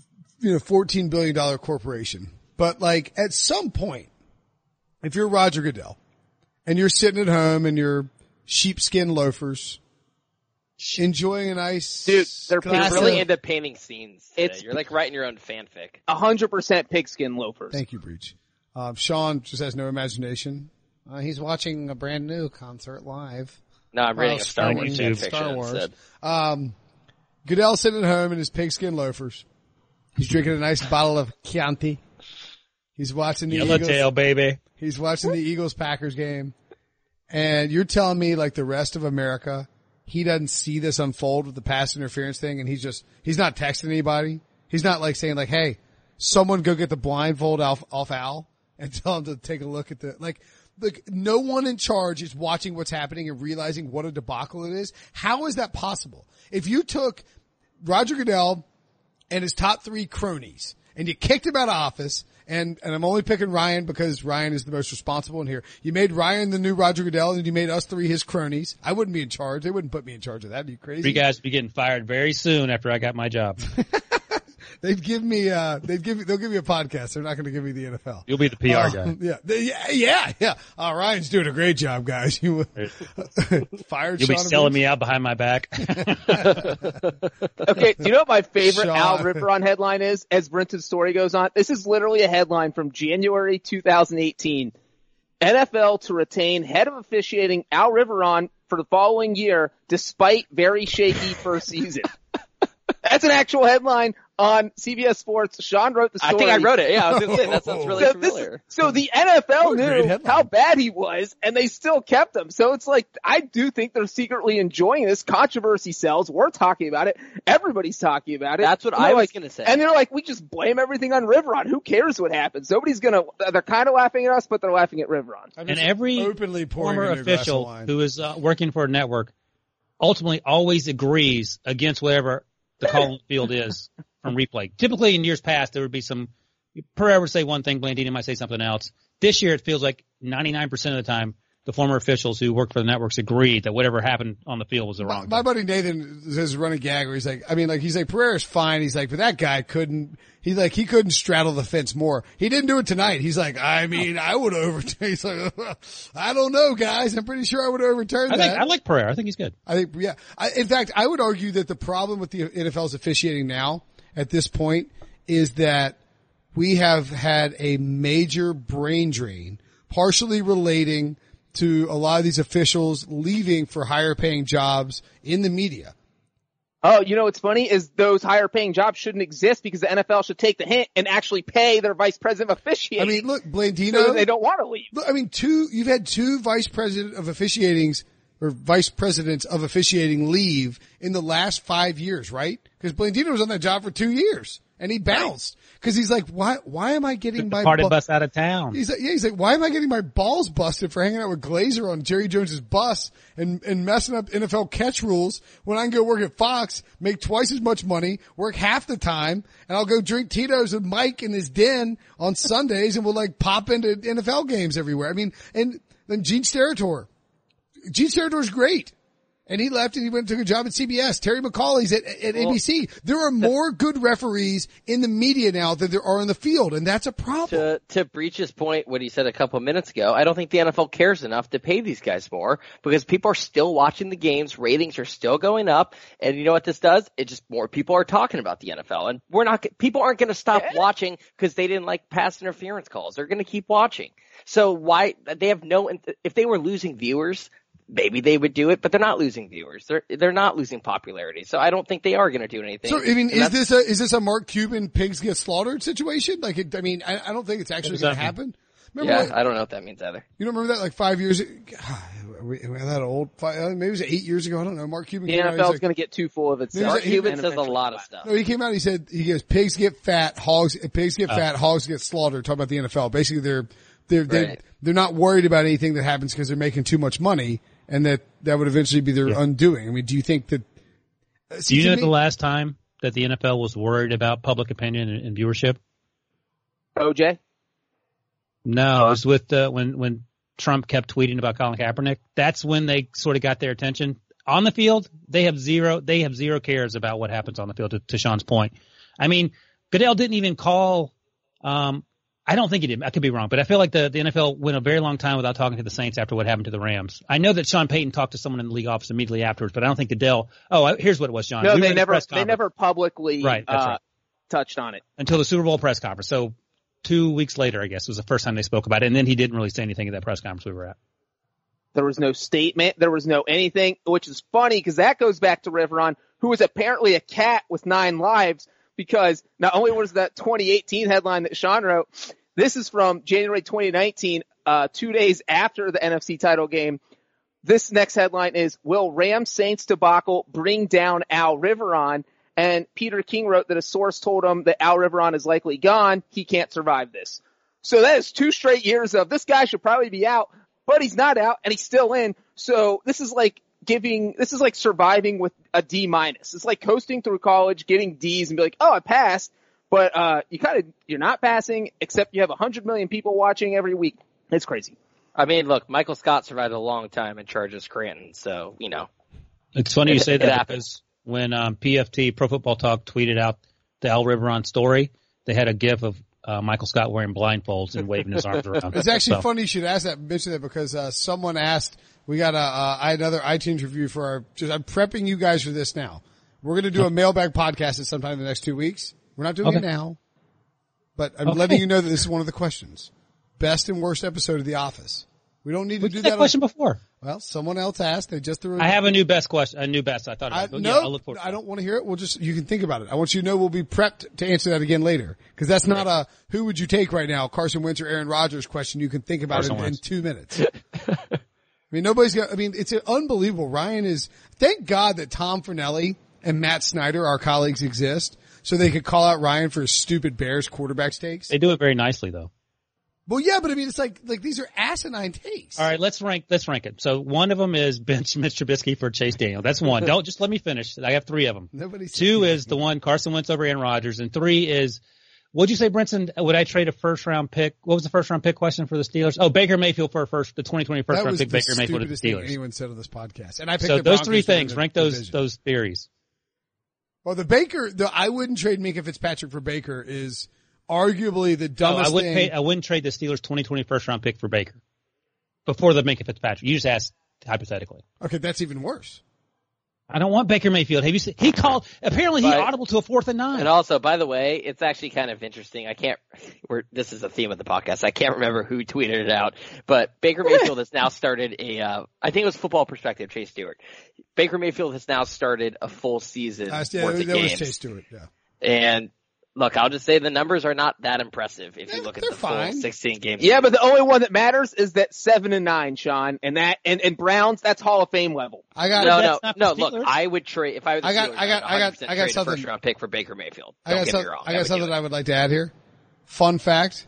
$14 billion corporation, but like at some point, if you're Roger Goodell and you're sitting at home in your sheepskin loafers, enjoying a nice, dude, they're really into painting scenes. You're like writing your own fanfic. 100% pigskin loafers. Thank you, Breach. Sean just has no imagination. He's watching a brand new concert live. No, I'm reading a Star Wars fanfiction instead. Goodell sitting at home in his pigskin loafers. He's drinking a nice bottle of Chianti. He's watching the Yellowtail, baby. He's watching the Eagles-Packers game. And you're telling me, like the rest of America, he doesn't see this unfold with the pass interference thing and he's not texting anybody? He's not like saying like, hey, someone go get the blindfold off Al and tell him to take a look at like no one in charge is watching what's happening and realizing what a debacle it is. How is that possible? If you took Roger Goodell and his top 3 cronies and you kicked him out of office, and I'm only picking Ryan because Ryan is the most responsible in here. You made Ryan the new Roger Goodell and you made us 3 his cronies. I wouldn't be in charge. They wouldn't put me in charge of that. Are you crazy? You guys will be getting fired very soon after I got my job. They'll give me a podcast. They're not going to give me the NFL. You'll be the PR guy. Yeah. Ryan's doing a great job, guys. You fired. You'll be selling me out behind my back. Okay. Do you know what my favorite Al Riveron headline is? As Brenton's story goes on, this is literally a headline from January 2018. NFL to retain head of officiating Al Riveron for the following year, despite very shaky first season. That's an actual headline on CBS Sports. Sean wrote the story. I think I wrote it. Yeah, I was going to say, that sounds really familiar. So the NFL knew how bad he was, and they still kept him. So it's like, I do think they're secretly enjoying this. Controversy sells. We're talking about it. Everybody's talking about it. That's what I was going to say. And they're like, we just blame everything on Riveron. Who cares what happens? Nobody's going to, they're kind of laughing at us, but they're laughing at Riveron. And every former official who is working for a network ultimately always agrees against whatever the call on the field is from replay. Typically in years past, there would be some, Pereira would say one thing, Blandini might say something else. This year it feels like 99% of the time, the former officials who worked for the networks agreed that whatever happened on the field was the wrong. My buddy Nathan says running gag where he's like, Pereira's fine. He's like, but that guy couldn't straddle the fence more. He didn't do it tonight. He's like, I would have overturned. He's like, I don't know, guys. I'm pretty sure I would have overturned that. I like Pereira. I think he's good. In fact, I would argue that the problem with the NFL's officiating now at this point is that we have had a major brain drain, partially relating to a lot of these officials leaving for higher paying jobs in the media. Oh, you know what's funny is those higher paying jobs shouldn't exist because the NFL should take the hint and actually pay their vice president of officiating. I mean, look, Blandino. So they don't want to leave. Look, I mean, you've had 2 vice presidents of officiating leave in the last 5 years, right? Because Blandino was on that job for 2 years. And he bounced because he's like, why am I getting my party bus out of town? He's like, why am I getting my balls busted for hanging out with Glazer on Jerry Jones's bus and messing up NFL catch rules when I can go work at Fox, make twice as much money, work half the time, and I'll go drink Tito's with Mike in his den on Sundays and we'll like pop into NFL games everywhere. I mean, and Then Gene Steratore. Gene Steratore's great. And he left and he went and took a job at CBS. Terry McCauley's at ABC. There are more good referees in the media now than there are in the field, and that's a problem. To Breach's point, what he said a couple of minutes ago, I don't think the NFL cares enough to pay these guys more because people are still watching the games, ratings are still going up, and you know what this does? It just more people are talking about the NFL, and people aren't going to stop watching because they didn't like pass interference calls. They're going to keep watching. So why they have if they were losing viewers, maybe they would do it, but they're not losing viewers. They're not losing popularity. So I don't think they are going to do anything. So, I mean, is this a Mark Cuban pigs get slaughtered situation? Like, I don't think it's actually going to happen. Remember I don't know what that means either. You don't remember that like 5 years ago? Are we that old? Maybe it was 8 years ago. I don't know. Mark Cuban. The NFL is going to get too full of itself. Mark Cuban says a lot of stuff. No, he came out. He said, pigs get fat, hogs get slaughtered. Talking about the NFL. Basically, they're not worried about anything that happens because they're making too much money. And that would eventually be their undoing. I mean, do you think that? Do you know the last time that the NFL was worried about public opinion and viewership? OJ? No, it was with when Trump kept tweeting about Colin Kaepernick. That's when they sort of got their attention. On the field, they have zero cares about what happens on the field. To Sean's point, I mean, Goodell didn't even call. I don't think he did. I could be wrong, but I feel like the NFL went a very long time without talking to the Saints after what happened to the Rams. I know that Sean Payton talked to someone in the league office immediately afterwards, but I don't think Goodell. Oh, here's what it was, Sean. No, they never publicly touched on it until the Super Bowl press conference. So 2 weeks later, I guess, was the first time they spoke about it, and then he didn't really say anything at that press conference we were at. There was no statement. There was no anything, which is funny because that goes back to Riveron, who was apparently a cat with 9 lives, because not only was that 2018 headline that Sean wrote, this is from January 2019, 2 days after the NFC title game. This next headline is, will Rams Saints debacle bring down Al Riveron? And Peter King wrote that a source told him that Al Riveron is likely gone. He can't survive this. So that is 2 straight years of this guy should probably be out, but he's not out and he's still in. So this is like surviving with a D-. It's like coasting through college, getting D's and be like, oh, I passed. But you're not passing, except you have 100 million people watching every week. It's crazy. I mean, look, Michael Scott survived a long time in charge of Scranton, so you know. It's funny you say that because when PFT Pro Football Talk tweeted out the Al Riveron story, they had a GIF of Michael Scott wearing blindfolds and waving his arms around. It's actually funny you should mention that because someone asked. We got another iTunes review for I'm prepping you guys for this now. We're going to do a mailbag podcast at sometime in the next 2 weeks. We're not doing it now, but I'm letting you know that this is one of the questions. Best and worst episode of The Office. We don't need to do that question before. Well, someone else asked. They just threw it. I have a new best question. A new best. I thought about it. No, I'll look forward to it. I don't want to hear it. You can think about it. I want you to know we'll be prepped to answer that again later. Cause that's not a, who would you take right now? Carson Wentz or Aaron Rodgers question. You can think about it in 2 minutes. I mean, it's unbelievable. Thank God that Tom Fornelli and Matt Snyder, our colleagues, exist. So they could call out Ryan for his stupid Bears quarterback takes. They do it very nicely, though. Well, yeah, but I mean, it's like these are asinine takes. All right, let's rank it. So one of them is bench Mitch Trubisky for Chase Daniel. That's one. Don't just let me finish. I have 3 of them. 2 is the one Carson Wentz over Aaron Rodgers, and 3 is, what'd you say, Brinson? Would I trade a first round pick? What was the first round pick question for the Steelers? Oh, Baker Mayfield for the 2020 first round pick. Baker Mayfield to the Steelers. Anyone said on this podcast, and I picked so the those Broncos 3 things. Rank those theories. Well, I wouldn't trade Minkah Fitzpatrick for Baker is arguably the dumbest thing. I wouldn't trade the Steelers 2020 first round pick for Baker before the Minkah Fitzpatrick. You just asked hypothetically. Okay, that's even worse. I don't want Baker Mayfield. Have you seen, he audible to a 4th and 9. And also, by the way, it's actually kind of interesting. This is a theme of the podcast. I can't remember who tweeted it out, but Baker Mayfield has now started I think it was Football Perspective, Chase Stewart. Baker Mayfield has now started a full season worth of games. That was Chase Stewart, yeah. And look, I'll just say the numbers are not that impressive if you look at the full 16 games. Yeah, but the only one that matters is that 7-9, Sean, and Browns. That's Hall of Fame level. No. Look, I would trade if I were the Steelers. I got something. First round pick for Baker Mayfield. I got something I would like to add here. Fun fact: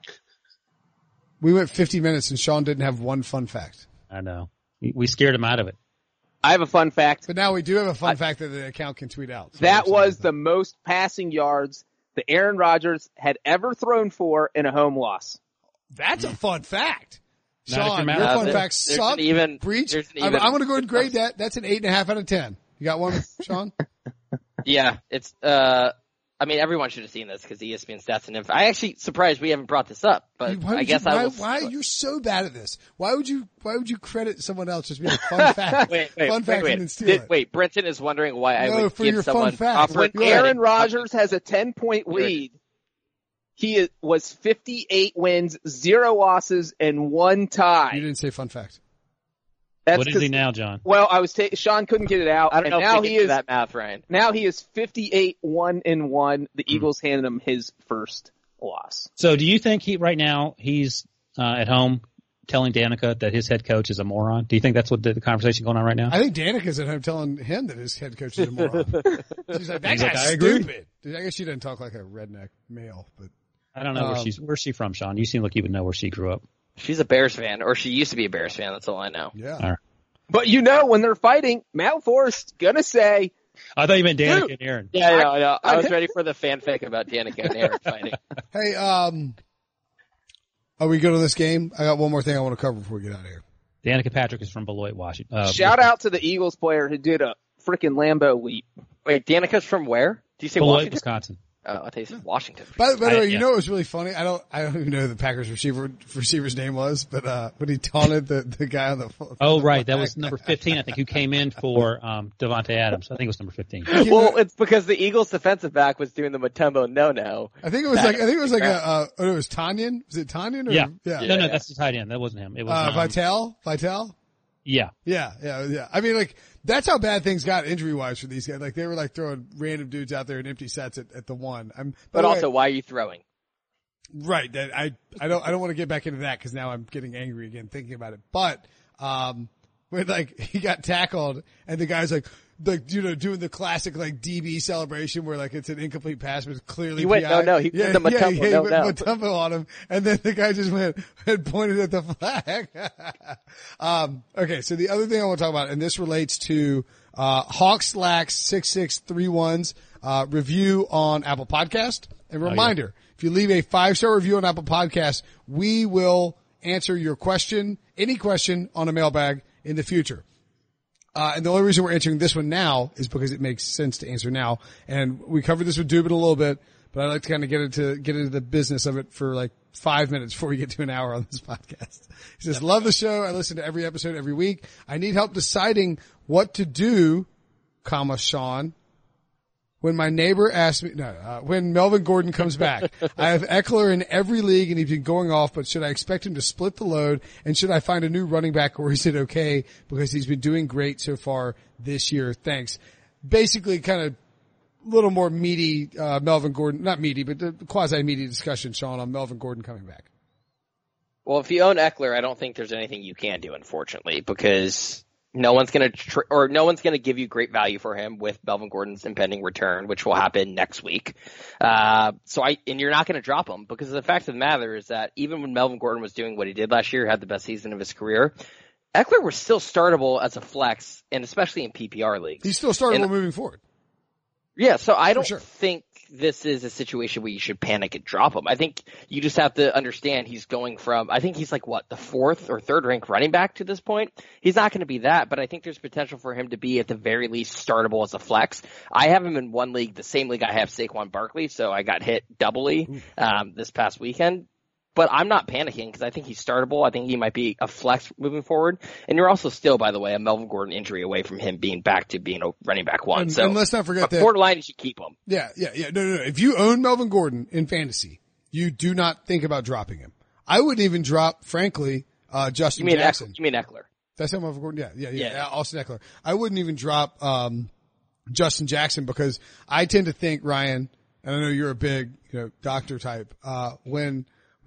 we went 50 minutes and Sean didn't have one fun fact. I know. We scared him out of it. I have a fun fact. But now we do have a fun fact that the account can tweet out. So that was the most passing yards that Aaron Rodgers had ever thrown for in a home loss. That's a fun fact. Sean, your fun facts suck. Breach. I'm going to go and grade that. That's an 8.5 out of 10. You got one, Sean? Yeah, it's I mean, everyone should have seen this because ESPN stats and info. I actually surprised we haven't brought this up, but I guess why you're so bad at this? Why would you credit someone else as being a fun fact? Fun fact and then steal it. Wait, Brenton is wondering why I would for give your someone fun fact. When Aaron Rodgers has a 10-point lead, he was 58 wins, 0 losses, and 1 tie. You didn't say fun fact. What is he now, John? Well, Sean couldn't get it out. I don't know now if he is that math, Ryan. Now he is 58-1-1. The Eagles handed him his first loss. So do you think right now he's at home telling Danica that his head coach is a moron? Do you think that's what the conversation going on right now? I think Danica's at home telling him that his head coach is a moron. She's like, that guy's I agree. stupid. I guess she doesn't talk like a redneck male, but I don't know where's she from, Sean? You seem like you would know where she grew up. She's a Bears fan, or she used to be a Bears fan. That's all I know. Yeah. All right. But when they're fighting, Matt Forrest gonna say, I thought you meant Danica and Aaron. Yeah, I know. I was ready for the fanfic about Danica and Aaron fighting. Hey, are we good on this game? I got one more thing I want to cover before we get out of here. Danica Patrick is from Beloit, Washington. Shout out to the Eagles player who did a freaking Lambo leap. Wait, Danica's from where? Do you say Beloit, Washington? Wisconsin. Oh, I thought you said Washington. By the way, you know what was really funny? I don't even know who the Packers receiver's name was, but when he taunted the guy on the phone. Oh, right. That was number 15, I think, who came in for Devontae Adams. I think it was number 15. Well, it's because the Eagles defensive back was doing the Mutombo no-no. I think it was it was Tanyan? Was it Tanyan? Yeah. No, that's the tight end. That wasn't him. It was Vital? Yeah. Yeah. I mean, that's how bad things got injury-wise for these guys. They were throwing random dudes out there in empty sets at the one. But also, why are you throwing? Right. I don't want to get back into that because now I'm getting angry again thinking about it. But, when he got tackled and the guy's doing the classic DB celebration where it's an incomplete pass, but it's clearly he went PI. He went the Mutombo Mutombo on him, and then the guy just went and pointed at the flag. Okay, so the other thing I want to talk about, and this relates to Hawks Lax 6631's review on Apple Podcast. And reminder, if you leave a 5-star review on Apple Podcast, we will answer your question, any question on a mailbag in the future. And the only reason we're answering this one now is because it makes sense to answer now. And we covered this with Dubin a little bit, but I'd like to kind of get into the business of it for 5 minutes before we get to an hour on this podcast. He says, love the show. I listen to every episode every week. I need help deciding what to do, Sean, when my neighbor asks me, when Melvin Gordon comes back. I have Eckler in every league and he's been going off, but should I expect him to split the load? And should I find a new running back, or is it okay because he's been doing great so far this year? Thanks. Basically kind of a little more meaty, Melvin Gordon, not meaty, but the quasi-meaty discussion, Sean, on Melvin Gordon coming back. Well, if you own Eckler, I don't think there's anything you can do, unfortunately, because no one's going to give you great value for him with Melvin Gordon's impending return, which will happen next week. And you're not going to drop him, because the fact of the matter is that even when Melvin Gordon was doing what he did last year, had the best season of his career, Eckler was still startable as a flex, and especially in PPR leagues. He's still startable moving forward. Yeah, so I don't think this is a situation where you should panic and drop him. I think you just have to understand he's going from, I think he's the 4th or 3rd ranked running back to this point. He's not going to be that, but I think there's potential for him to be at the very least startable as a flex. I have him in one league, the same league I have Saquon Barkley, so I got hit doubly this past weekend. But I'm not panicking because I think he's startable. I think he might be a flex moving forward. And you're also still, by the way, a Melvin Gordon injury away from him being back to being a running back one. And let's not forget that. Borderline, you should keep him. Yeah. No. If you own Melvin Gordon in fantasy, you do not think about dropping him. I wouldn't even drop, frankly, Justin Jackson. You mean Eckler? That's how Melvin Gordon, yeah. Austin Eckler. I wouldn't even drop, Justin Jackson because I tend to think, Ryan, and I know you're a big, doctor type, when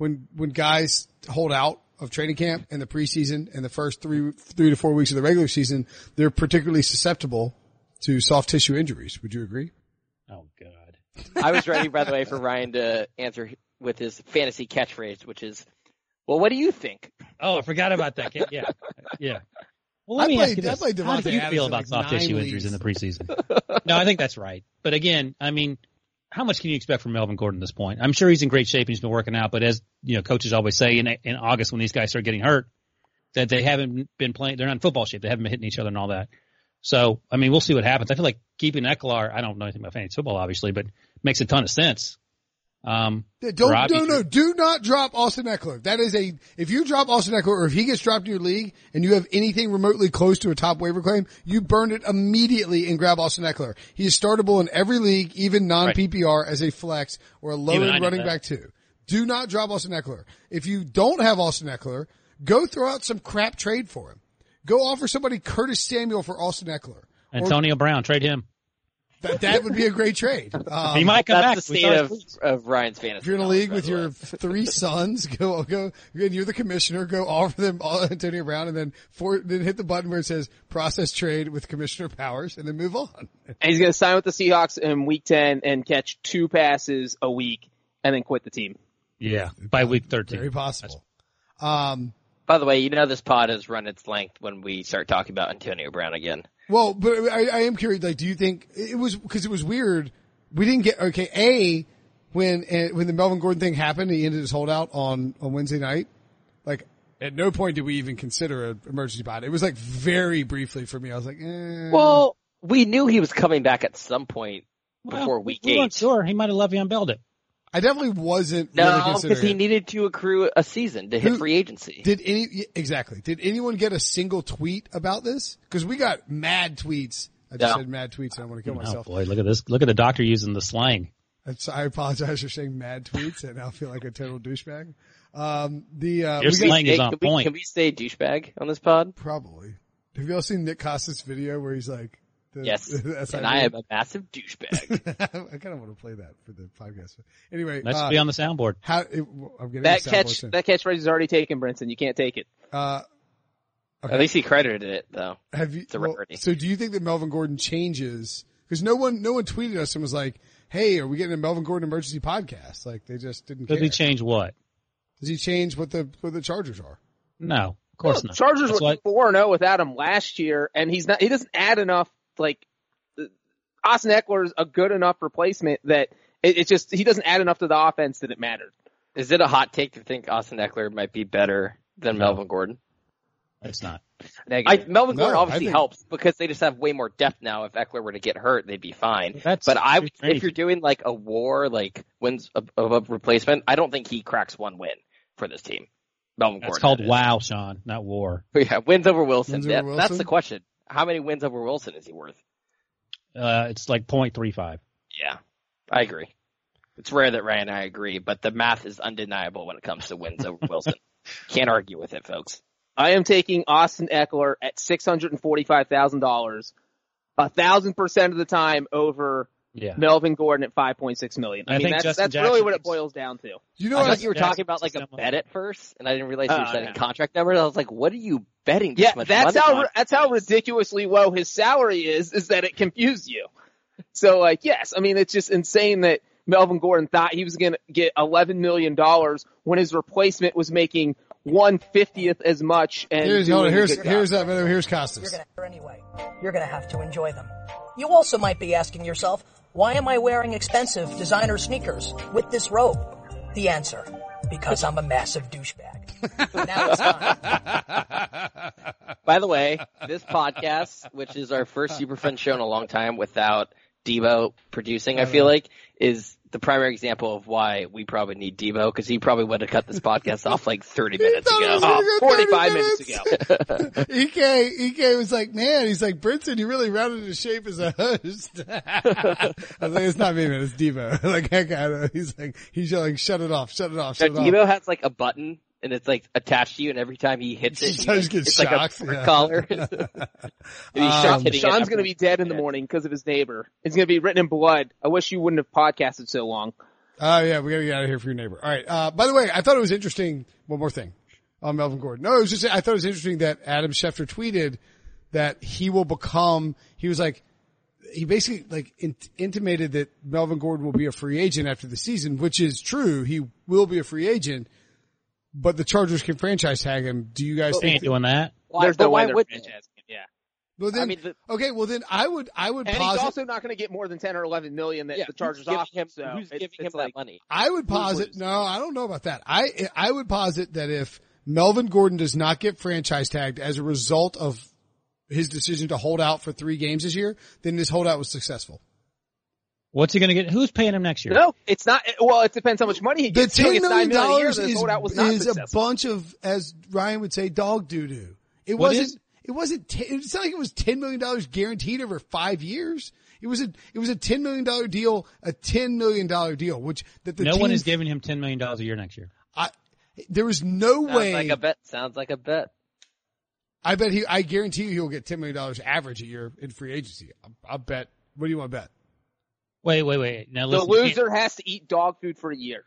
guys hold out of training camp in the preseason and the first three to 4 weeks of the regular season, they're particularly susceptible to soft tissue injuries. Would you agree? Oh God. I was ready, by the way, for Ryan to answer with his fantasy catchphrase, which is, well, what do you think? Oh, I forgot about that. Yeah. Well, let me ask you this. How do you feel about soft tissue injuries in the preseason? No, I think that's right. But again, I mean, how much can you expect from Melvin Gordon at this point? I'm sure he's in great shape and he's been working out, but as coaches always say, in August when these guys start getting hurt, that they haven't been playing. They're not in football shape. They haven't been hitting each other and all that. So, I mean, we'll see what happens. I feel like keeping Ekeler, I don't know anything about fantasy football, obviously, but makes a ton of sense. Do not drop Austin Ekeler. That is if you drop Austin Ekeler or if he gets dropped in your league and you have anything remotely close to a top waiver claim, you burn it immediately and grab Austin Ekeler. He is startable in every league, even non-PPR as a flex or a low-end running back too. Do not drop Austin Ekeler. If you don't have Austin Ekeler, go throw out some crap trade for him. Go offer somebody Curtis Samuel for Austin Ekeler. Antonio Brown, trade him. That would be a great trade. He might come back. That's the state of Ryan's fantasy. If you're in a league with your 3 sons, go. You're the commissioner. Go offer them Antonio Brown, and then hit the button where it says process trade with Commissioner Powers, and then move on. And he's going to sign with the Seahawks in Week 10 and catch 2 passes a week, and then quit the team. Yeah, by Week 13. Very possible. By the way, you know this pod has run its length when we start talking about Antonio Brown again. Well, but I am curious, like, do you think it was, cause it was weird. We didn't get, when the Melvin Gordon thing happened, he ended his holdout on Wednesday night. Like, at no point did we even consider an emergency pod. It was like very briefly for me. I was like, Well, we knew he was coming back at some point before week 8. We weren't sure. He might have Le'Veon Bell'd it. I definitely wasn't really No, considering because he needed to accrue a season to hit free agency. Did anyone get a single tweet about this? Because we got mad tweets. I just said mad tweets and I want to kill myself. Oh boy, look at this. Look at the doctor using the slang. I apologize for saying mad tweets and I feel like a total douchebag. Your slang is on point. Can we say douchebag on this pod? Probably. Have you all seen Nick Costas' video where he's like, yes, and I am a massive douchebag. I kind of want to play that for the podcast. Anyway, let's be on the soundboard. That catchphrase is already taken, Brinson. You can't take it. Okay. At least he credited it, though. So do you think that Melvin Gordon changes? Because no one tweeted us and was like, "Hey, are we getting a Melvin Gordon emergency podcast?" Like they just didn't. Does he change what? Does he change what the Chargers are? No, of course not. Chargers were 4-0 without him last year, and he doesn't add enough. Like, Austin Ekeler is a good enough replacement that it just, he doesn't add enough to the offense that it mattered. Is it a hot take to think Austin Ekeler might be better than Melvin Gordon? It's not. Melvin Gordon obviously helps because they just have way more depth now. If Ekeler were to get hurt, they'd be fine. If you're doing like a war, like wins of a replacement, I don't think he cracks one win for this team. Melvin Gordon. It's called WOW, Sean, not war. Yeah, wins over Wilson. That's the question. How many wins over Wilson is he worth? It's like 0.35. Yeah, I agree. It's rare that Ryan and I agree, but the math is undeniable when it comes to wins over Wilson. Can't argue with it, folks. I am taking Austin Ekeler at $645,000, 1,000% of the time over Melvin Gordon at $5.6 million. I mean, that's really what it boils down to. You know, I thought you were talking about like a bet at first, and I didn't realize you were setting contract numbers. I was like, what are you betting this much money on? That's how ridiculously low his salary is that it confused you. So, like, yes, I mean, it's just insane that Melvin Gordon thought he was going to get $11 million when his replacement was making 1/50th as much. And here's Costas. Anyway, you're going to have to enjoy them. You also might be asking yourself, why am I wearing expensive designer sneakers with this robe? The answer, because I'm a massive douchebag. Now it's time. By the way, this podcast, which is our first Superfriend show in a long time without Debo producing, I feel like, is the primary example of why we probably need Debo, because he probably would have cut this podcast off like 30 minutes ago. 45 minutes ago. EK was like, man, he's like, Brinson, you really rounded into shape as a host. I was like, it's not me, man, it's Debo. Like, he's like, shut it off. Debo has like a button, and it's like attached to you, and every time he hits it, it's shocked. Like a collar. Sean's going to be dead in the morning because of his neighbor. It's going to be written in blood. I wish you wouldn't have podcasted so long. Oh, yeah, we got to get out of here for your neighbor. All right. By the way, I thought it was interesting. One more thing on Melvin Gordon. No, it was just, I thought it was interesting that Adam Schefter tweeted that he basically like intimated that Melvin Gordon will be a free agent after the season, which is true. He will be a free agent. But the Chargers can franchise tag him. Do you guys think doing that? There's no way they're franchising him. Yeah. Well, then, I would and he's also not going to get more than 10 or 11 million that the Chargers offer him. So who's giving him that money? I would posit. No, I don't know about that. I would posit that if Melvin Gordon does not get franchise tagged as a result of his decision to hold out for 3 games this year, then his holdout was successful. What's he going to get? Who's paying him next year? No, it's not. Well, it depends how much money he gets. The $10 million is a bunch of, as Ryan would say, dog doo-doo. It's not like it was $10 million guaranteed over 5 years. It was a $10 million deal, which no one is giving him $10 million a year next year. There was no way. Sounds like a bet. I guarantee you he'll get $10 million average a year in free agency. I'll bet. What do you want to bet? Wait. Now listen, the loser has to eat dog food for a year.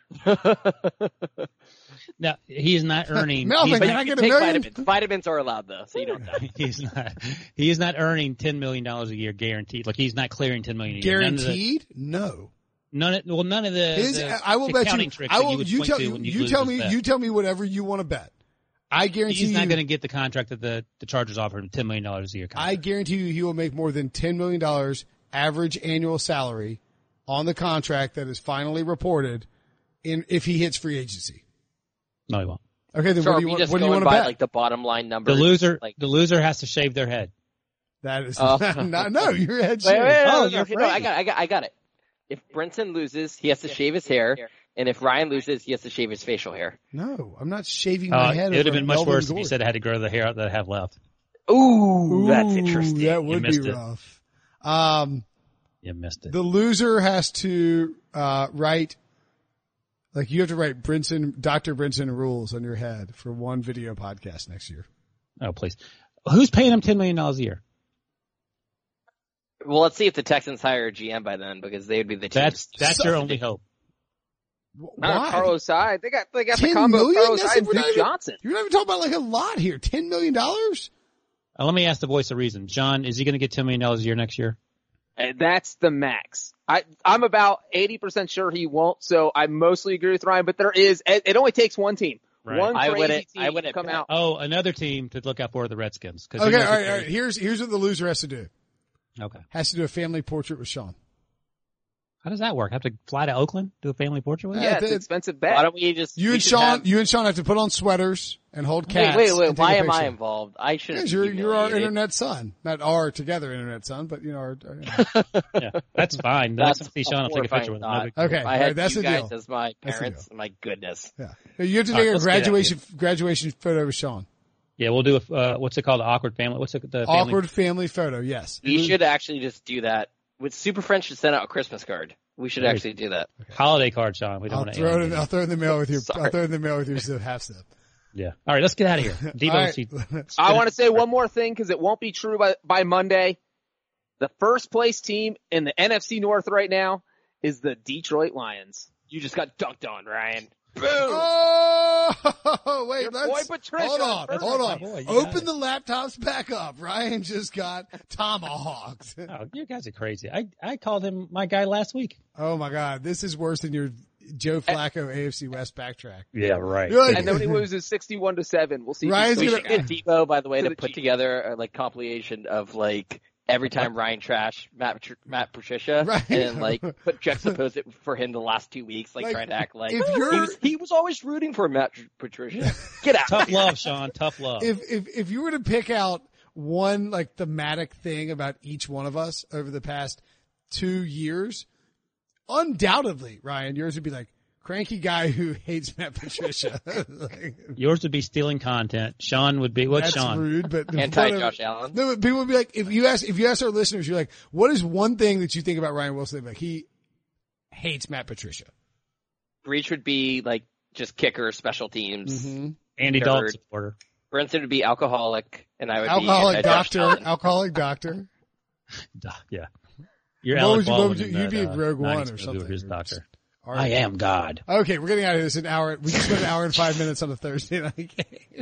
Now, he is not earning. Melvin, can I get $1 million? Vitamins are allowed though, so you don't die. He is not earning $10 million a year guaranteed. Like he's not clearing $10 million a year. Guaranteed? No. None of the I will bet accounting you. tricks that You tell me whatever you want to bet. I guarantee he's not going to get the contract that the Chargers offered him, $10 million a year contract. I guarantee you he will make more than $10 million average annual salary on the contract that is finally reported if he hits free agency. No, he won't. Okay, then sure, what do you want to bet? Like the bottom line number. The loser has to shave their head. That is no, your head shaved. I got it. If Brinson loses, he has to shave his hair. And if Ryan loses, he has to shave his facial hair. No, I'm not shaving my head. It would have been much worse if you said I had to grow the hair out that I have left. Ooh, that's interesting. That would be rough. You missed it. The loser has to write, like you have to write Dr. Brinson rules on your head for one video podcast next year. Oh, please. Who's paying him $10 million a year? Well, let's see if the Texans hire a GM by then, because they would be the team. That's your only hope. Not Carlos Hyde. They got the combo of Carlos Hyde and Duke Johnson. You're not even talking about like a lot here. $10 million? Let me ask the voice of reason. John, is he going to get $10 million a year next year? That's the max. I'm about 80% sure he won't, so I mostly agree with Ryan, but it only takes one team. Right. One crazy team to come out. Oh, another team to look out for the Redskins. Okay, all right. Here's what the loser has to do. Okay. Has to do a family portrait with Sean. How does that work? Have to fly to Oakland, do a family portrait with him? Yeah, it's an expensive bet. Why don't we just... You and Sean have to put on sweaters and hold cats. Wait. Why am I involved? I should. Because you're our internet son. Not our together internet son, but our yeah, that's fine. That's see Sean, I'll take a picture with him. Okay. I had that's you the guys deal. as my parents. My goodness. Yeah. You have to take a graduation photo with Sean. Yeah, we'll do what's it called? The awkward family. What's the awkward family photo? Yes. We should actually just do that. With Super Friends should send out a Christmas card. We should actually do that. Okay. Holiday card, Sean. We don't want to. I'll throw it in the mail with your. I'll throw it in the mail with your half step. Yeah. All right, let's get out of here. I want to say one more thing because it won't be true by Monday. The first place team in the NFC North right now is the Detroit Lions. You just got dunked on, Ryan. Boom! Oh, wait, hold on. Open the laptops back up. Ryan just got tomahawked. Oh, you guys are crazy. I called him my guy last week. Oh my God. This is worse than your Joe Flacco AFC West backtrack. Yeah, right. And then he loses 61-7. We'll see. Ryan's going to get Debo, by the way, to put together a compilation of every time Ryan trashed Matt Patricia, right. And then put juxtapose it for him the last 2 weeks, trying to act like he was always rooting for Matt Patricia. Get out. Tough love, Sean. Tough love. If you were to pick out one thematic thing about each one of us over the past 2 years, undoubtedly, Ryan, yours would be cranky guy who hates Matt Patricia. Yours would be stealing content. Sean would be that's Sean? That's rude, but anti-Josh Allen. No, but people would be like, if you ask our listeners, you're like, what is one thing that you think about Ryan Wilson? He hates Matt Patricia. Breach would be just kicker, special teams. Mm-hmm. Andy Dalton supporter. Brinson would be alcoholic, and I would alcoholic be alcoholic doctor. Yeah. You'd be Rogue One or something. His doctor. I am God. Okay, we're getting out of this an hour. We just spent an hour and 5 minutes on a Thursday night game.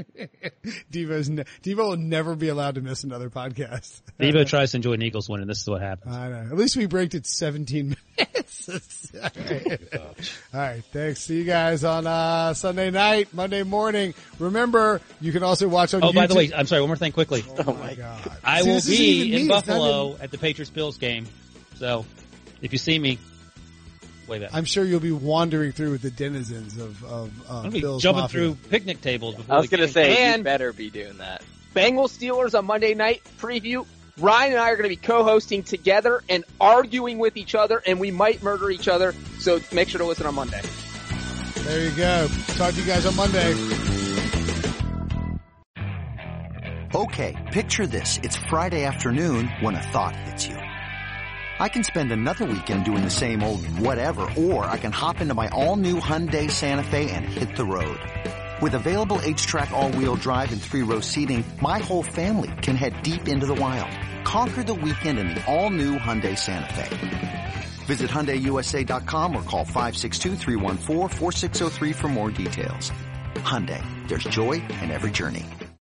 Devo will never be allowed to miss another podcast. Devo tries to enjoy an Eagles win, and this is what happens. I know. At least we braked it 17 minutes. All right, thanks. See you guys on Sunday night, Monday morning. Remember, you can also watch on YouTube. Oh, by the way, I'm sorry, one more thing quickly. Oh my God. I will be in Buffalo at the Patriots-Bills game. So, if you see me, way back. I'm sure you'll be wandering through with the denizens of I'll be Bill's jumping Mafia. through picnic tables before I was the going to game. say, And- you better be doing that. Bengals Steelers on Monday night preview. Ryan and I are going to be co-hosting together and arguing with each other, and we might murder each other. So make sure to listen on Monday. There you go. Talk to you guys on Monday. Okay, picture this. It's Friday afternoon when a thought hits you. I can spend another weekend doing the same old whatever, or I can hop into my all-new Hyundai Santa Fe and hit the road. With available H-Track all-wheel drive and 3-row seating, my whole family can head deep into the wild. Conquer the weekend in the all-new Hyundai Santa Fe. Visit HyundaiUSA.com or call 562-314-4603 for more details. Hyundai, there's joy in every journey.